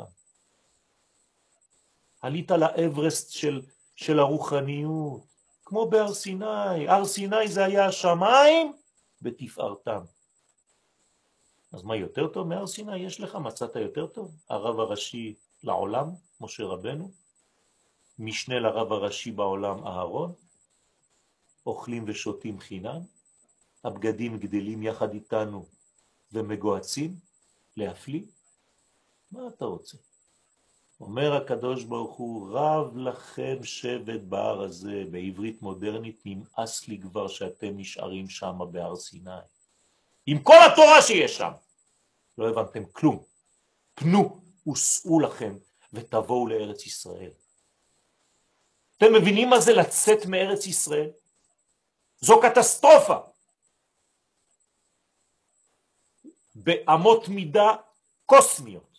עלית לאברסט של הרוחניות, כמו בהר סיני. הר סיני זה היה השמיים בתפארתם. אז מה יותר טוב מהר סיני? יש לך, מצאת יותר טוב? הרב הראשי לעולם, משה רבנו, משנה לרב הראשי בעולם אהרון, אוכלים ושותים חינם, הבגדים גדלים יחד איתנו ומגועצים, להפליא. מה אתה רוצה? אומר הקדוש ברוך הוא, רב לכם שבט בהר הזה, בעברית מודרנית, נמאס לי כבר שאתם נשארים שם בהר סיני. עם כל התורה שיש שם. לא הבנתם כלום. פנו וסעו לכם ותבואו לארץ ישראל. אתם מבינים מה זה לצאת מארץ ישראל? זו קטסטרופה. באמות מידה קוסמיות.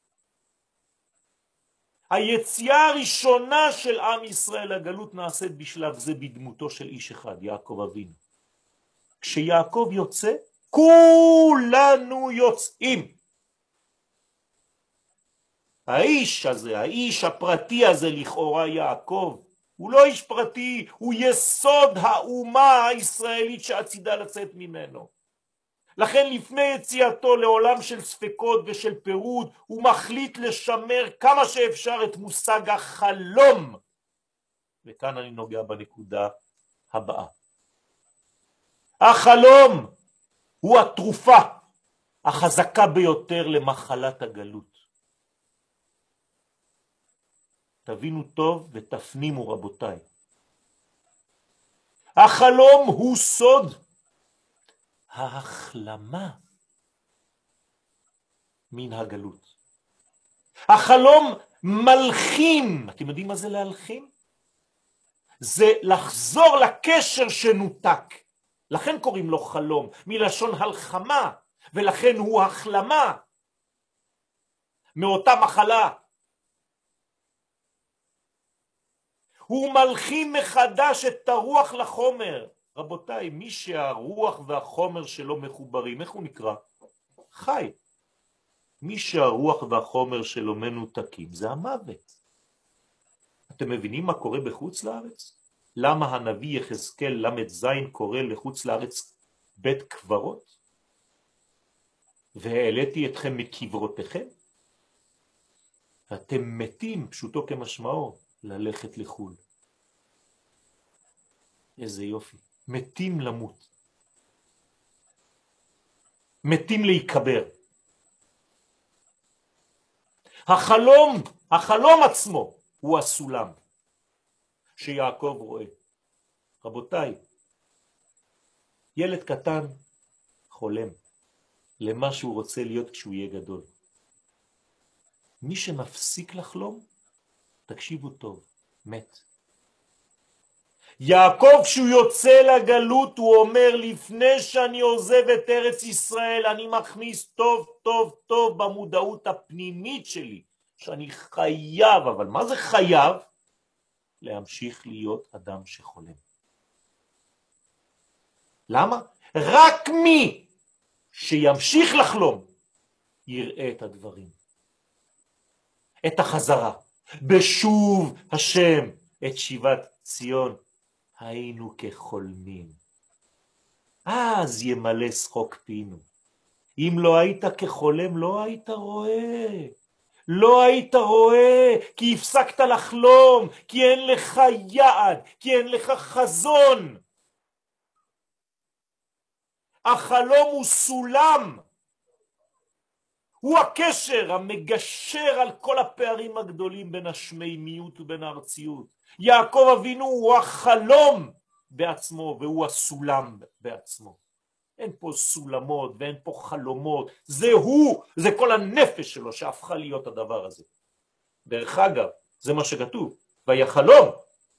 היציאה הראשונה של עם ישראל לגלות נעשית בשלב זה בדמותו של איש אחד, יעקב אבינו. כשיעקב יוצא, כולנו יוצאים. האיש הזה, האיש הפרטי הזה לכאורה יעקב, הוא לא איש פרטי, הוא יסוד האומה הישראלית שעתידה לצאת ממנו. לכן לפני יציאתו לעולם של ספקות ושל פירוד, הוא מחליט לשמר כמה שאפשר את מושג החלום. וכאן אני נוגע בנקודה הבאה. החלום הוא התרופה החזקה ביותר למחלת הגלות. תבינו טוב ותפנימו רבותיי. החלום הוא סוד ההחלמה מן הגלות. החלום מלחים. אתם יודעים מה זה להלחים? זה לחזור לקשר שנותק. לכן קוראים לו חלום, מלשון הלחמה, ולכן הוא החלמה מאותה מחלה. הוא מלחים מחדש את הרוח לחומר. רבותיי, מי שהרוח והחומר שלו מחוברים, איך הוא נקרא? חי. מי שהרוח והחומר שלו מנותקים, זה המוות. אתם מבינים מה קורה בחוץ לארץ? למה הנביא יחזקאל למד זין קורא לחוץ לארץ בית קברות? והעליתי אתכם מקברותיכם? אתם מתים, פשוטו כמשמעו, ללכת לחול. איזה יופי. מתים למות. מתים להיקבר. החלום עצמו הוא הסולם שיעקב רואה. רבותיי, ילד קטן חולם למה שהוא רוצה להיות כשהוא יהיה גדול. מי שמפסיק לחלום, תקשיבו טוב, מת. יעקב כשהוא יוצא לגלות הוא אומר לפני שאני עוזב את ארץ ישראל אני מכניס טוב טוב טוב במודעות הפנימית שלי שאני חייב, אבל מה זה חייב? להמשיך להיות אדם שחולם. למה? רק מי שימשיך לחלום יראה את הדברים, את החזרה. בשוב השם את שיבת ציון היינו כחולמים, אז ימלא שחוק פינו. אם לא היית כחולם לא היית רואה, לא היית רואה, כי הפסקת לחלום, כי אין לך יעד, כי אין לך חזון. החלום הוא סולם, הוא הקשר המגשר על כל הפערים הגדולים בין השמימיות ובין הארציות. יעקב אבינו הוא החלום בעצמו והוא הסולם בעצמו. אין פה סולמות ואין פה חלומות, זה הוא, זה כל הנפש שלו שהפכה להיות הדבר הזה. דרך אגב, זה מה שכתוב, ויחלום,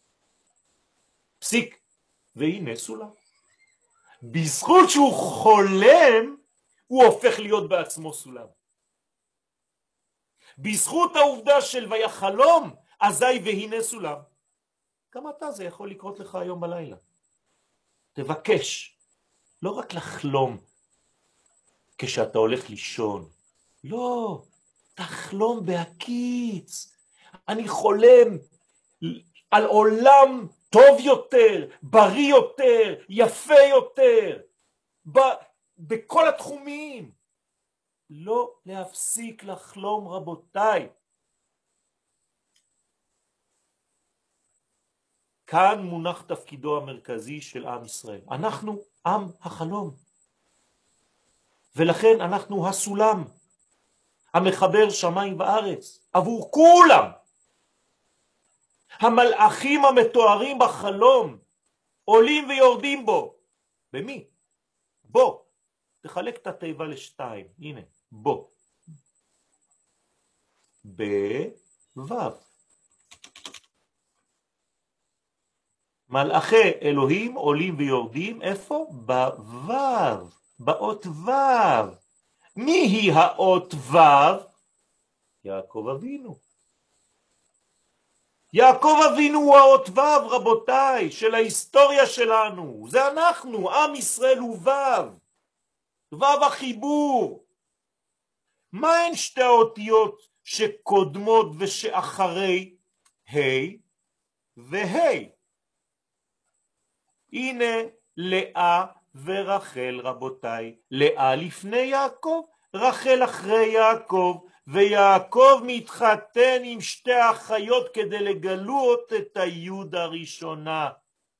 פסיק, והנה סולם. בזכות שהוא חולם, הוא הופך להיות בעצמו סולם. בזכות העובדה של ויחלום, אזי והנה סולם. גם אתה זה יכול לקרות לך היום בלילה. תבקש, לא רק לחלום כשאתה הולך לישון. לא, תחלום בהקיץ. אני חולם על עולם טוב יותר, בריא יותר, יפה יותר, בכל התחומים. לא להפסיק לחלום רבותיי. כאן מונח תפקידו המרכזי של עם ישראל. אנחנו עם החלום. ולכן אנחנו הסולם המחבר שמיים וארץ עבור כולם. המלאכים המתוארים בחלום עולים ויורדים בו. במי? בו. תחלק את התיבה לשתיים. הנה, בו. בוו. מלאכי אלוהים עולים ויורדים, איפה? בוו, באות וו. מי היא האות וו? יעקב אבינו. יעקב אבינו הוא האות וו, רבותיי, של ההיסטוריה שלנו. זה אנחנו, עם ישראל הוא וו. וו החיבור. מה הן שתי האותיות שקודמות ושאחרי ה' וה'? הנה לאה ורחל רבותיי, לאה לפני יעקב, רחל אחרי יעקב, ויעקב מתחתן עם שתי האחיות כדי לגלות את היוד הראשונה.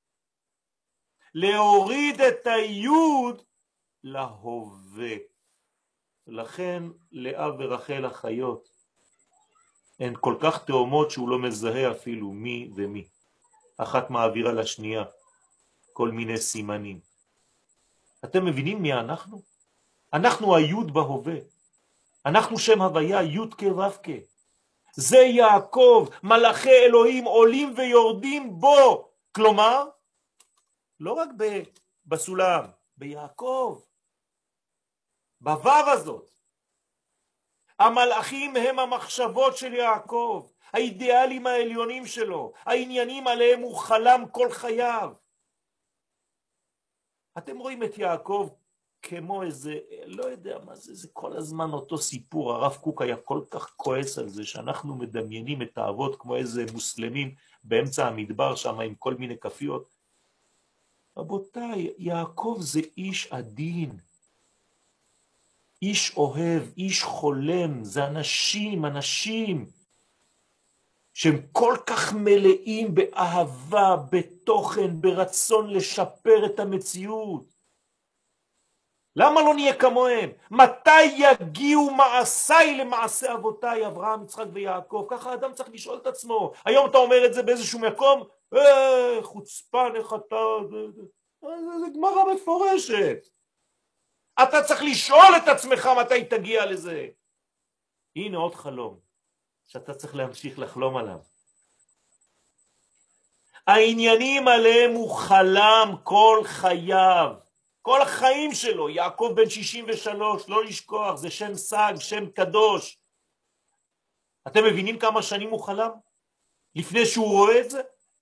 להוריד את היוד להווה. לכן לאה ורחל אחיות הן כל כך תאומות שהוא לא מזהה אפילו מי ומי. אחת מעבירה לשנייה. כל מיני סימנים. אתם מבינים מי אנחנו? אנחנו היוד בהווה. אנחנו שם הוויה יוד כו'. זה יעקב, מלאכי אלוהים עולים ויורדים בו. כלומר, לא רק בסולם, ביעקב. בוו הזאת. המלאכים הם המחשבות של יעקב, האידיאלים העליונים שלו, העניינים עליהם הוא חלם כל חייו. אתם רואים את יעקב כמו איזה, לא יודע מה זה, זה כל הזמן אותו סיפור. הרב קוק היה כל כך כועס על זה שאנחנו מדמיינים את האבות כמו איזה מוסלמים באמצע המדבר שם עם כל מיני כפיות. רבותיי, יעקב זה איש עדין, איש אוהב, איש חולם, זה אנשים שהם כל כך מלאים באהבה, בתוכן, ברצון לשפר את המציאות. למה לא נהיה כמוהם? מתי יגיעו מעשיי למעשה אבותיי, אברהם, יצחק ויעקב? ככה האדם צריך לשאול את עצמו. היום אתה אומר את זה באיזשהו מקום, חוצפן, איך אתה... זה גמרא מפורשת. אתה צריך לשאול את עצמך מתי תגיע לזה. הנה עוד חלום, שאתה צריך להמשיך לחלום עליו. העניינים עליהם הוא חלם כל חייו. כל החיים שלו, יעקב בן 63, לא לשכוח, זה שם סג, שם קדוש. אתם מבינים כמה שנים הוא חלם? לפני שהוא רואה את זה?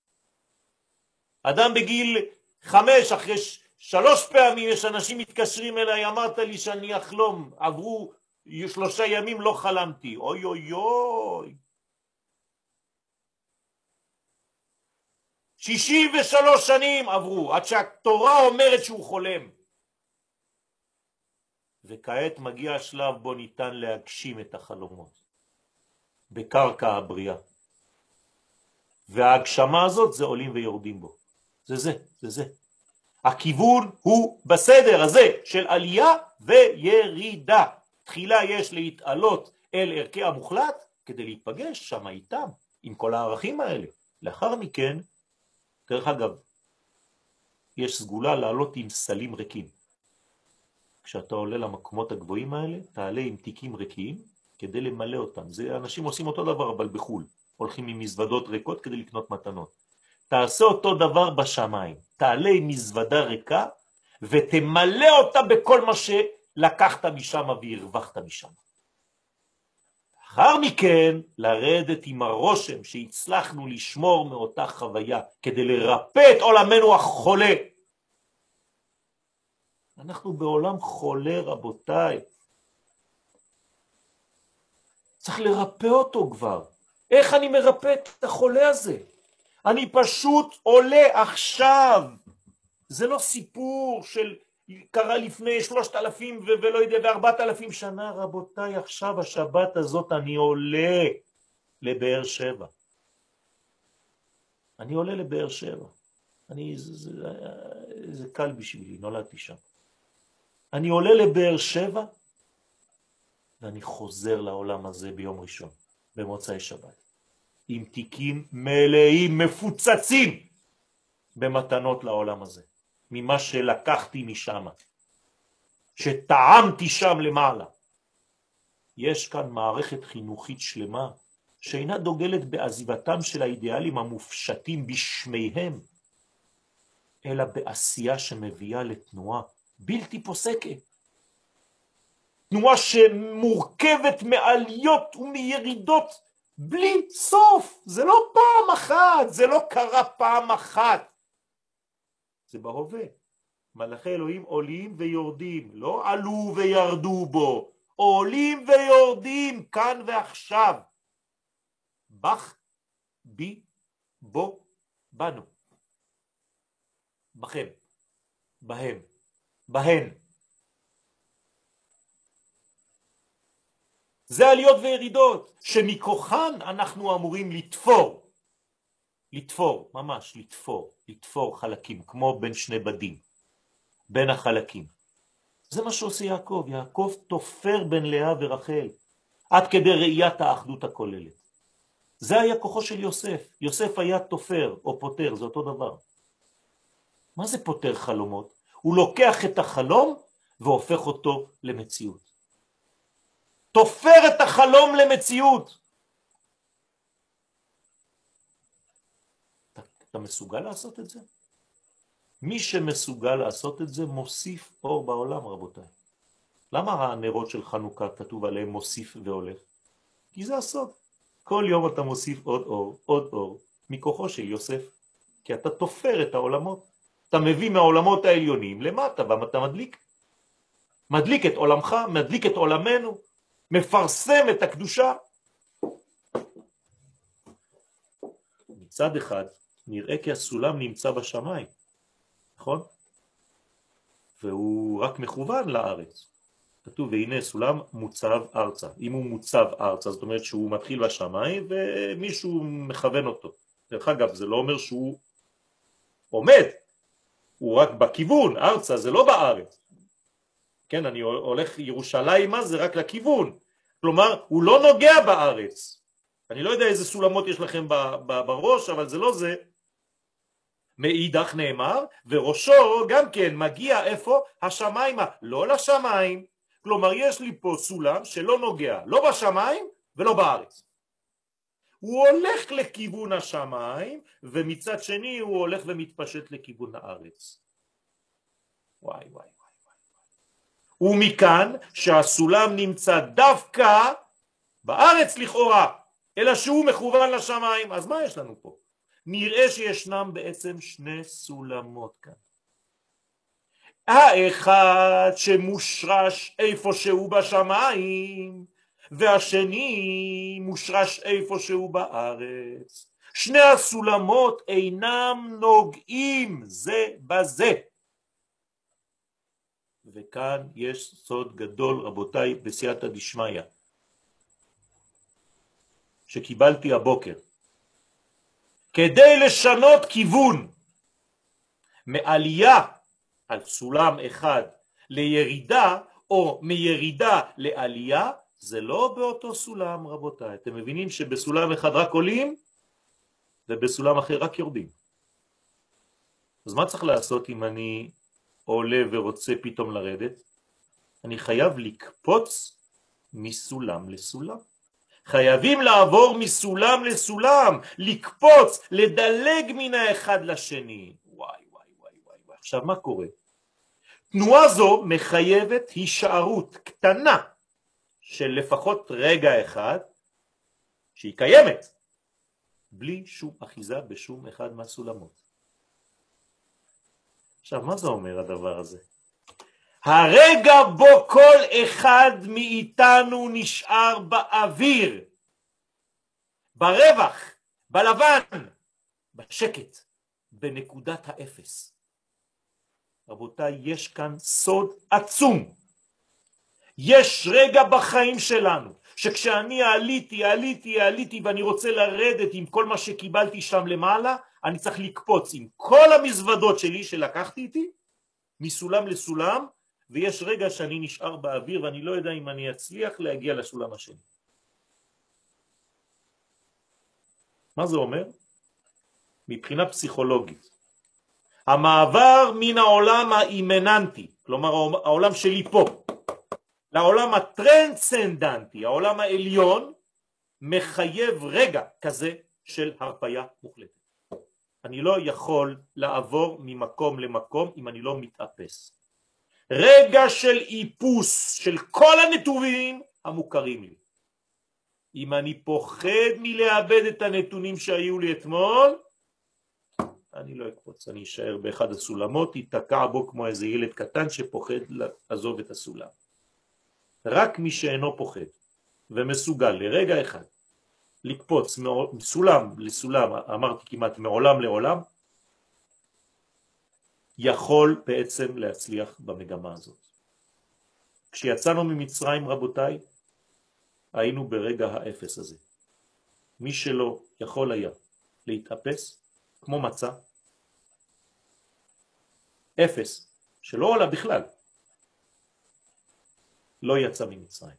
אדם בגיל 5, אחרי 3 פעמים, יש אנשים מתקשרים אליי, אמרת לי שאני אחלום, עברו 3 ימים, לא חלמתי. אוי אוי אוי. 63 שנים עברו, עד שהתורה אומרת שהוא חולם. וכעת מגיע השלב בו ניתן להגשים את החלומות. בקרקע הבריאה. וההגשמה הזאת זה עולים ויורדים בו. זה. הכיוון הוא בסדר הזה של עלייה וירידה. תחילה יש להתעלות אל ערכי המוחלט כדי להיפגש שם איתם, עם כל הערכים האלה. לאחר מכן, דרך אגב, יש סגולה לעלות עם סלים ריקים. כשאתה עולה למקומות הגבוהים האלה, תעלה עם תיקים ריקים כדי למלא אותם. זה אנשים עושים אותו דבר, אבל בחול. הולכים עם מזוודות ריקות כדי לקנות מתנות. תעשה אותו דבר בשמיים. תעלה עם מזוודה ריקה ותמלא אותה בכל מה שלקחת משם והרווחת משם. אחר מכן, לרדת עם הרושם שהצלחנו לשמור מאותה חוויה כדי לרפא את עולמנו החולה. אנחנו בעולם חולה, רבותיי. צריך לרפא אותו כבר. איך אני מרפא את החולה הזה? אני פשוט עולה עכשיו. זה לא סיפור של קרה לפני 3,000 ולא יודע, ו4,000 שנה, רבותיי, עכשיו השבת הזאת אני עולה לבאר שבע. אני עולה לבאר שבע. זה קל בשבילי, נולדתי שם. אני עולה לבאר שבע, ואני חוזר לעולם הזה ביום ראשון, במוצאי שבת, עם תיקים מלאים, מפוצצים, במתנות לעולם הזה, ממה שלקחתי משם, שטעמתי שם למעלה. יש כאן מערכת חינוכית שלמה, שאינה דוגלת בעזיבתם של האידיאלים המופשטים בשמיהם, אלא בעשייה שמביאה לתנועה בלתי פוסקת. תנועה שמורכבת מעליות ומירידות בלי סוף. זה לא פעם אחת, זה לא קרה פעם אחת. זה בהווה. מלאכי אלוהים עולים ויורדים, לא עלו וירדו בו, עולים ויורדים כאן ועכשיו. בך, בי, בו, בנו. בכם, בהם, בהן. זה עליות וירידות, שמכוחן אנחנו אמורים לתפור. לתפור, ממש לתפור. לתפור חלקים, כמו בין שני בדים. בין החלקים. זה מה שעושה יעקב. יעקב תופר בין לאה ורחל, עד כדי ראיית האחדות הכוללת. זה היה כוחו של יוסף. יוסף היה תופר או פותר, זה אותו דבר. מה זה פותר חלומות? הוא לוקח את החלום והופך אותו למציאות. תופר את החלום למציאות. אתה מסוגל לעשות את זה? מי שמסוגל לעשות את זה מוסיף אור בעולם, רבותיי. למה הנרות של חנוכה כתוב עליהם מוסיף והולך? כי זה הסוד. כל יום אתה מוסיף עוד אור, עוד אור, מכוחו של יוסף. כי אתה תופר את העולמות. אתה מביא מהעולמות העליונים למטה, ואתה מדליק. מדליק את עולמך, מדליק את עולמנו, מפרסם את הקדושה. מצד אחד, נראה כי הסולם נמצא בשמיים, נכון? והוא רק מכוון לארץ. כתוב, והנה סולם מוצב ארצה. אם הוא מוצב ארצה, זאת אומרת שהוא מתחיל בשמיים ומישהו מכוון אותו. דרך אגב, זה לא אומר שהוא עומד, הוא רק בכיוון, ארצה זה לא בארץ. כן, אני הולך ירושלים, מה זה? רק לכיוון. כלומר, הוא לא נוגע בארץ. אני לא יודע איזה סולמות יש לכם בראש, אבל זה לא זה. מאידך נאמר, וראשו גם כן מגיע איפה? השמיימה, לא לשמיים. כלומר, יש לי פה סולם שלא נוגע, לא בשמיים ולא בארץ. הוא הולך לכיוון השמיים, ומצד שני הוא הולך ומתפשט לכיוון הארץ. וואי וואי וואי וואי. ומכאן שהסולם נמצא דווקא בארץ לכאורה, אלא שהוא מכוון לשמיים. אז מה יש לנו פה? נראה שישנם בעצם שני סולמות כאן. האחד שמושרש איפה שהוא בשמיים, והשני מושרש איפה שהוא בארץ. שני הסולמות אינם נוגעים זה בזה. וכאן יש סוד גדול, רבותיי, בסייעתא דשמיא, שקיבלתי הבוקר. כדי לשנות כיוון מעלייה על סולם אחד לירידה, או מירידה לעלייה, זה לא באותו סולם, רבותיי. אתם מבינים שבסולם אחד רק עולים, ובסולם אחר רק יורדים. אז מה צריך לעשות אם אני עולה ורוצה פתאום לרדת? אני חייב לקפוץ מסולם לסולם. חייבים לעבור מסולם לסולם, לקפוץ, לדלג מן האחד לשני. וואי וואי וואי וואי. עכשיו מה קורה? תנועה זו מחייבת הישארות קטנה של לפחות רגע אחד שהיא קיימת, בלי שום אחיזה בשום אחד מהסולמות. עכשיו מה זה אומר הדבר הזה? הרגע בו כל אחד מאיתנו נשאר באוויר, ברווח, בלבן, בשקט, בנקודת האפס. רבותיי, יש כאן סוד עצום. יש רגע בחיים שלנו, שכשאני עליתי ואני רוצה לרדת עם כל מה שקיבלתי שם למעלה, אני צריך לקפוץ עם כל המזוודות שלי שלקחתי איתי, מסולם לסולם, ויש רגע שאני נשאר באוויר ואני לא יודע אם אני אצליח להגיע לסולם השני. מה זה אומר? מבחינה פסיכולוגית, המעבר מן העולם האימננטי, כלומר העולם שלי פה, לעולם הטרנסצנדנטי, העולם העליון, מחייב רגע כזה של הרפיה מוחלטת. אני לא יכול לעבור ממקום למקום אם אני לא מתאפס. רגע של איפוס של כל הנתונים המוכרים לי. אם אני פוחד מלאבד את הנתונים שהיו לי אתמול, אני לא אקפוץ, אני אשאר באחד הסולמות, יתקע בו כמו איזה ילד קטן שפוחד לעזוב את הסולם. רק מי שאינו פוחד ומסוגל לרגע אחד לקפוץ מסולם לסולם, אמרתי כמעט מעולם לעולם, יכול בעצם להצליח במגמה הזאת. כשיצאנו ממצרים, רבותיי, היינו ברגע האפס הזה. מי שלא יכול היה להתאפס כמו מצא, אפס, שלא עולה בכלל, לא יצא ממצרים.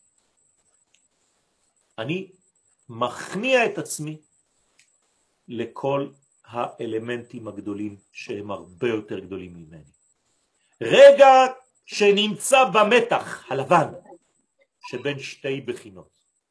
אני מכניע את עצמי לכל האלמנטים הגדולים שהם הרבה יותר גדולים ממני. רגע שנמצא במתח הלבן שבין שתי בחינות.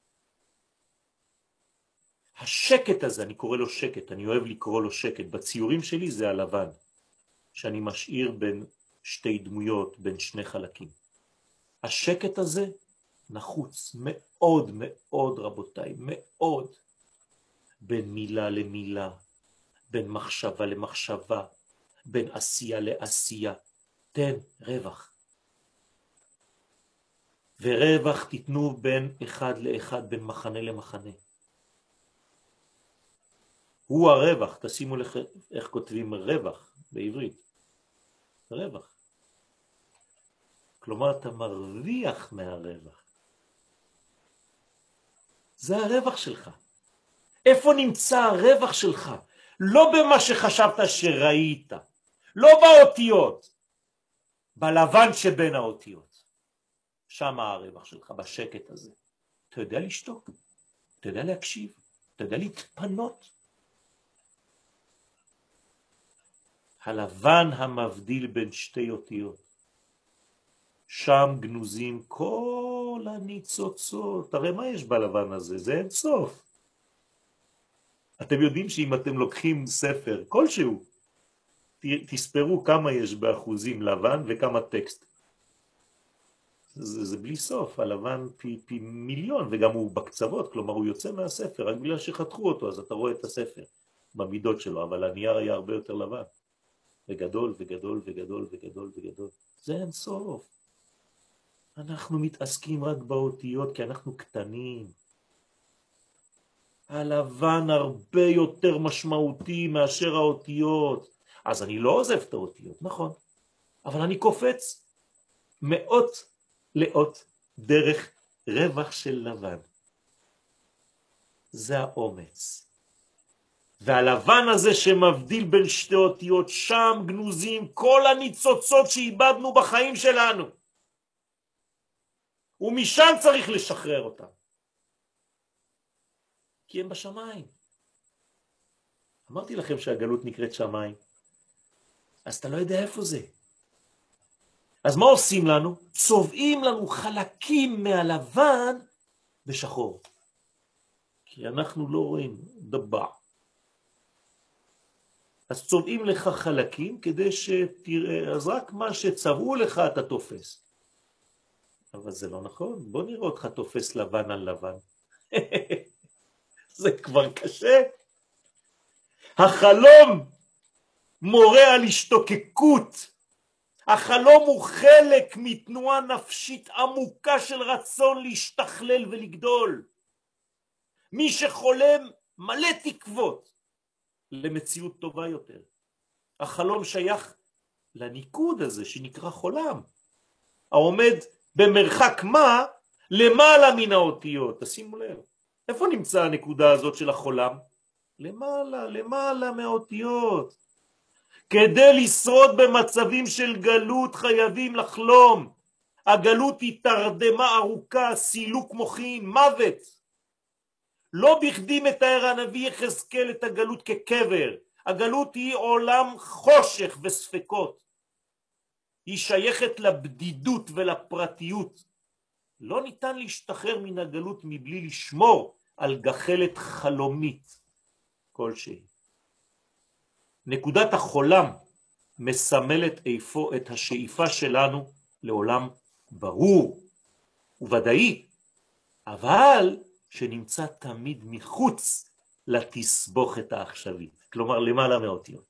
השקט הזה, אני קורא לו שקט, אני אוהב לקרוא לו שקט, בציורים שלי זה הלבן, שאני משאיר בין שתי דמויות, בין שני חלקים. השקט הזה נחוץ מאוד מאוד, רבותיי, מאוד, בין מילה למילה, בין מחשבה למחשבה, בין עשייה לעשייה. תן רווח. ורווח תיתנו בין אחד לאחד, בין מחנה למחנה. הוא הרווח, תשימו לך איך כותבים רווח בעברית. רווח. כלומר, אתה מרוויח מהרווח. זה הרווח שלך. איפה נמצא הרווח שלך? לא במה שחשבת שראית, לא באותיות. בלבן שבין האותיות. שם הרווח שלך, בשקט הזה. אתה יודע לשתוק, אתה יודע להקשיב, אתה יודע להתפנות. הלבן המבדיל בין שתי אותיות. שם גנוזים כל הניצוצות. הרי מה יש בלבן הזה? זה אין סוף. אתם יודעים שאם אתם לוקחים ספר כלשהו, תספרו כמה יש באחוזים לבן וכמה טקסט. זה בלי סוף, הלבן פי מיליון, וגם הוא בקצוות, כלומר הוא יוצא מהספר, רק בגלל שחתכו אותו, אז אתה רואה את הספר במידות שלו, אבל הנייר היה הרבה יותר לבן, וגדול וגדול וגדול וגדול וגדול. זה אין סוף. אנחנו מתעסקים רק באותיות כי אנחנו קטנים. הלבן הרבה יותר משמעותי מאשר האותיות. אז אני לא עוזב את האותיות, נכון, אבל אני קופץ מאות לאות דרך רווח של לבן. זה האומץ. והלבן הזה שמבדיל בין שתי אותיות, שם גנוזים כל הניצוצות שאיבדנו בחיים שלנו. ומשם צריך לשחרר אותם. כי הם בשמיים. אמרתי לכם שהגלות נקראת שמיים. אז אתה לא יודע איפה זה. אז מה עושים לנו? צובעים לנו חלקים מהלבן בשחור. כי אנחנו לא רואים דבר. אז צובעים לך חלקים כדי שתראה, אז רק מה שצבעו לך אתה תופס. אבל זה לא נכון, בוא נראה אותך תופס לבן על לבן. זה כבר קשה. החלום מורה על השתוקקות. החלום הוא חלק מתנועה נפשית עמוקה של רצון להשתכלל ולגדול. מי שחולם מלא תקוות למציאות טובה יותר. החלום שייך לניקוד הזה שנקרא חולם, העומד במרחק מה למעלה מן האותיות. תשימו לב, איפה נמצא הנקודה הזאת של החולם? למעלה מהאותיות. כדי לשרוד במצבים של גלות חייבים לחלום. הגלות היא תרדמה ארוכה, סילוק מוחין, מוות. לא בכדי מתאר הנביא יחזקאל את הגלות כקבר. הגלות היא עולם חושך וספקות. היא שייכת לבדידות ולפרטיות. לא ניתן להשתחרר מן הגלות מבלי לשמור על גחלת חלומית כלשהי. נקודת החולם מסמלת איפה את השאיפה שלנו לעולם ברור וודאי, אבל שנמצא תמיד מחוץ לתסבוכת העכשווית, כלומר למעלה מאותיות.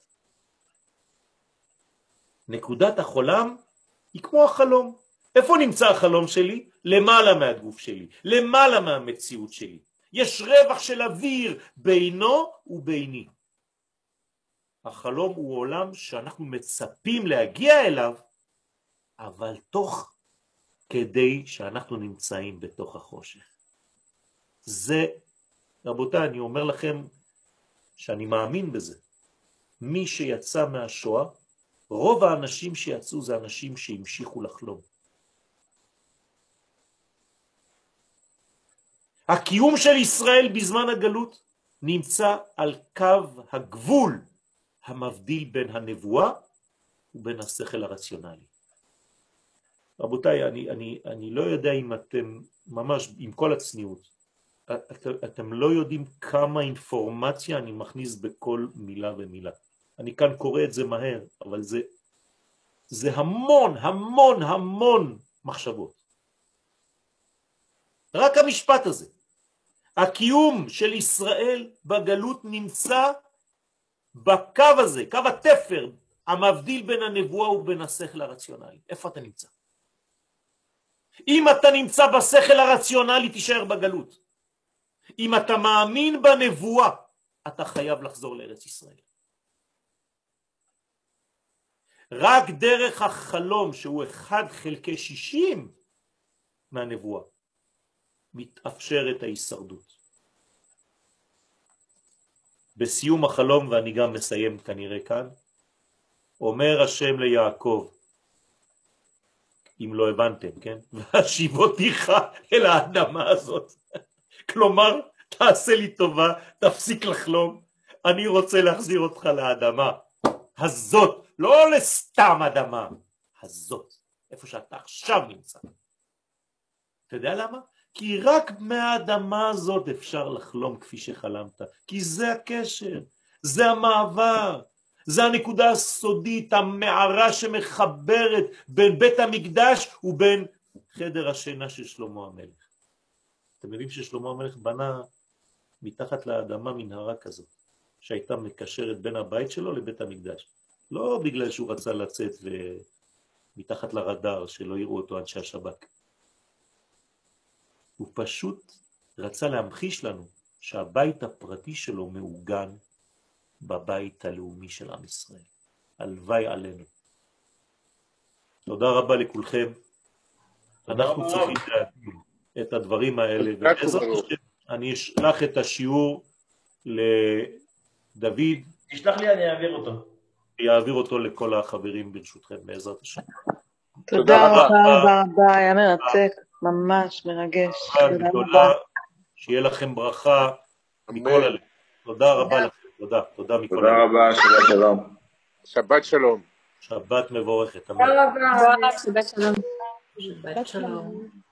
נקודת החולם היא כמו החלום. איפה נמצא החלום שלי? למעלה מהגוף שלי, למעלה מהמציאות שלי. יש רווח של אוויר בינו וביני. החלום הוא עולם שאנחנו מצפים להגיע אליו, אבל תוך כדי שאנחנו נמצאים בתוך החושך. זה, רבותיי, אני אומר לכם שאני מאמין בזה. מי שיצא מהשואה, רוב האנשים שיצאו זה אנשים שהמשיכו לחלום. הקיום של ישראל בזמן הגלות נמצא על קו הגבול המבדיל בין הנבואה ובין השכל הרציונלי. רבותיי, אני לא יודע אם אתם, ממש עם כל הצניעות, אתם לא יודעים כמה אינפורמציה אני מכניס בכל מילה ומילה. אני כאן קורא את זה מהר, אבל זה המון, המון, המון מחשבות. רק המשפט הזה. הקיום של ישראל בגלות נמצא בקו הזה, קו התפר, המבדיל בין הנבואה ובין השכל הרציונלי. איפה אתה נמצא? אם אתה נמצא בשכל הרציונלי, תישאר בגלות. אם אתה מאמין בנבואה, אתה חייב לחזור לארץ ישראל. רק דרך החלום, שהוא 1/60 מהנבואה, מתאפשרת ההישרדות. בסיום החלום, ואני גם מסיים כנראה כאן, אומר השם ליעקב, אם לא הבנתם, כן? והשיבותיך אל האדמה הזאת. כלומר, תעשה לי טובה, תפסיק לחלום, אני רוצה להחזיר אותך לאדמה הזאת, לא לסתם אדמה, הזאת, איפה שאתה עכשיו נמצא. אתה יודע למה? כי רק מהאדמה הזאת אפשר לחלום כפי שחלמת, כי זה הקשר, זה המעבר, זה הנקודה הסודית, המערה שמחברת בין בית המקדש ובין חדר השינה של שלמה המלך. אתם יודעים ששלמה המלך בנה מתחת לאדמה מנהרה כזאת, שהייתה מקשרת בין הבית שלו לבית המקדש. לא בגלל שהוא רצה לצאת ומתחת לרדאר שלא יראו אותו אנשי השב"כ. הוא פשוט רצה להמחיש לנו שהבית הפרטי שלו מעוגן בבית הלאומי של עם ישראל. הלוואי עלינו. תודה רבה לכולכם. אנחנו צריכים להבין את הדברים האלה, ובעזרת השם אני אשלח את השיעור לדוד. תשלח לי, אני אעביר אותו. יעביר אותו לכל החברים ברשותכם, בעזרת השם. תודה רבה, היה מרתק, ממש מרגש. תודה רבה. שיהיה לכם ברכה מכל הלב. תודה רבה לכם, תודה מכל הלב. תודה רבה, שבת שלום. שבת שלום. שבת מבורכת. תודה רבה, שבת שלום. שבת שלום.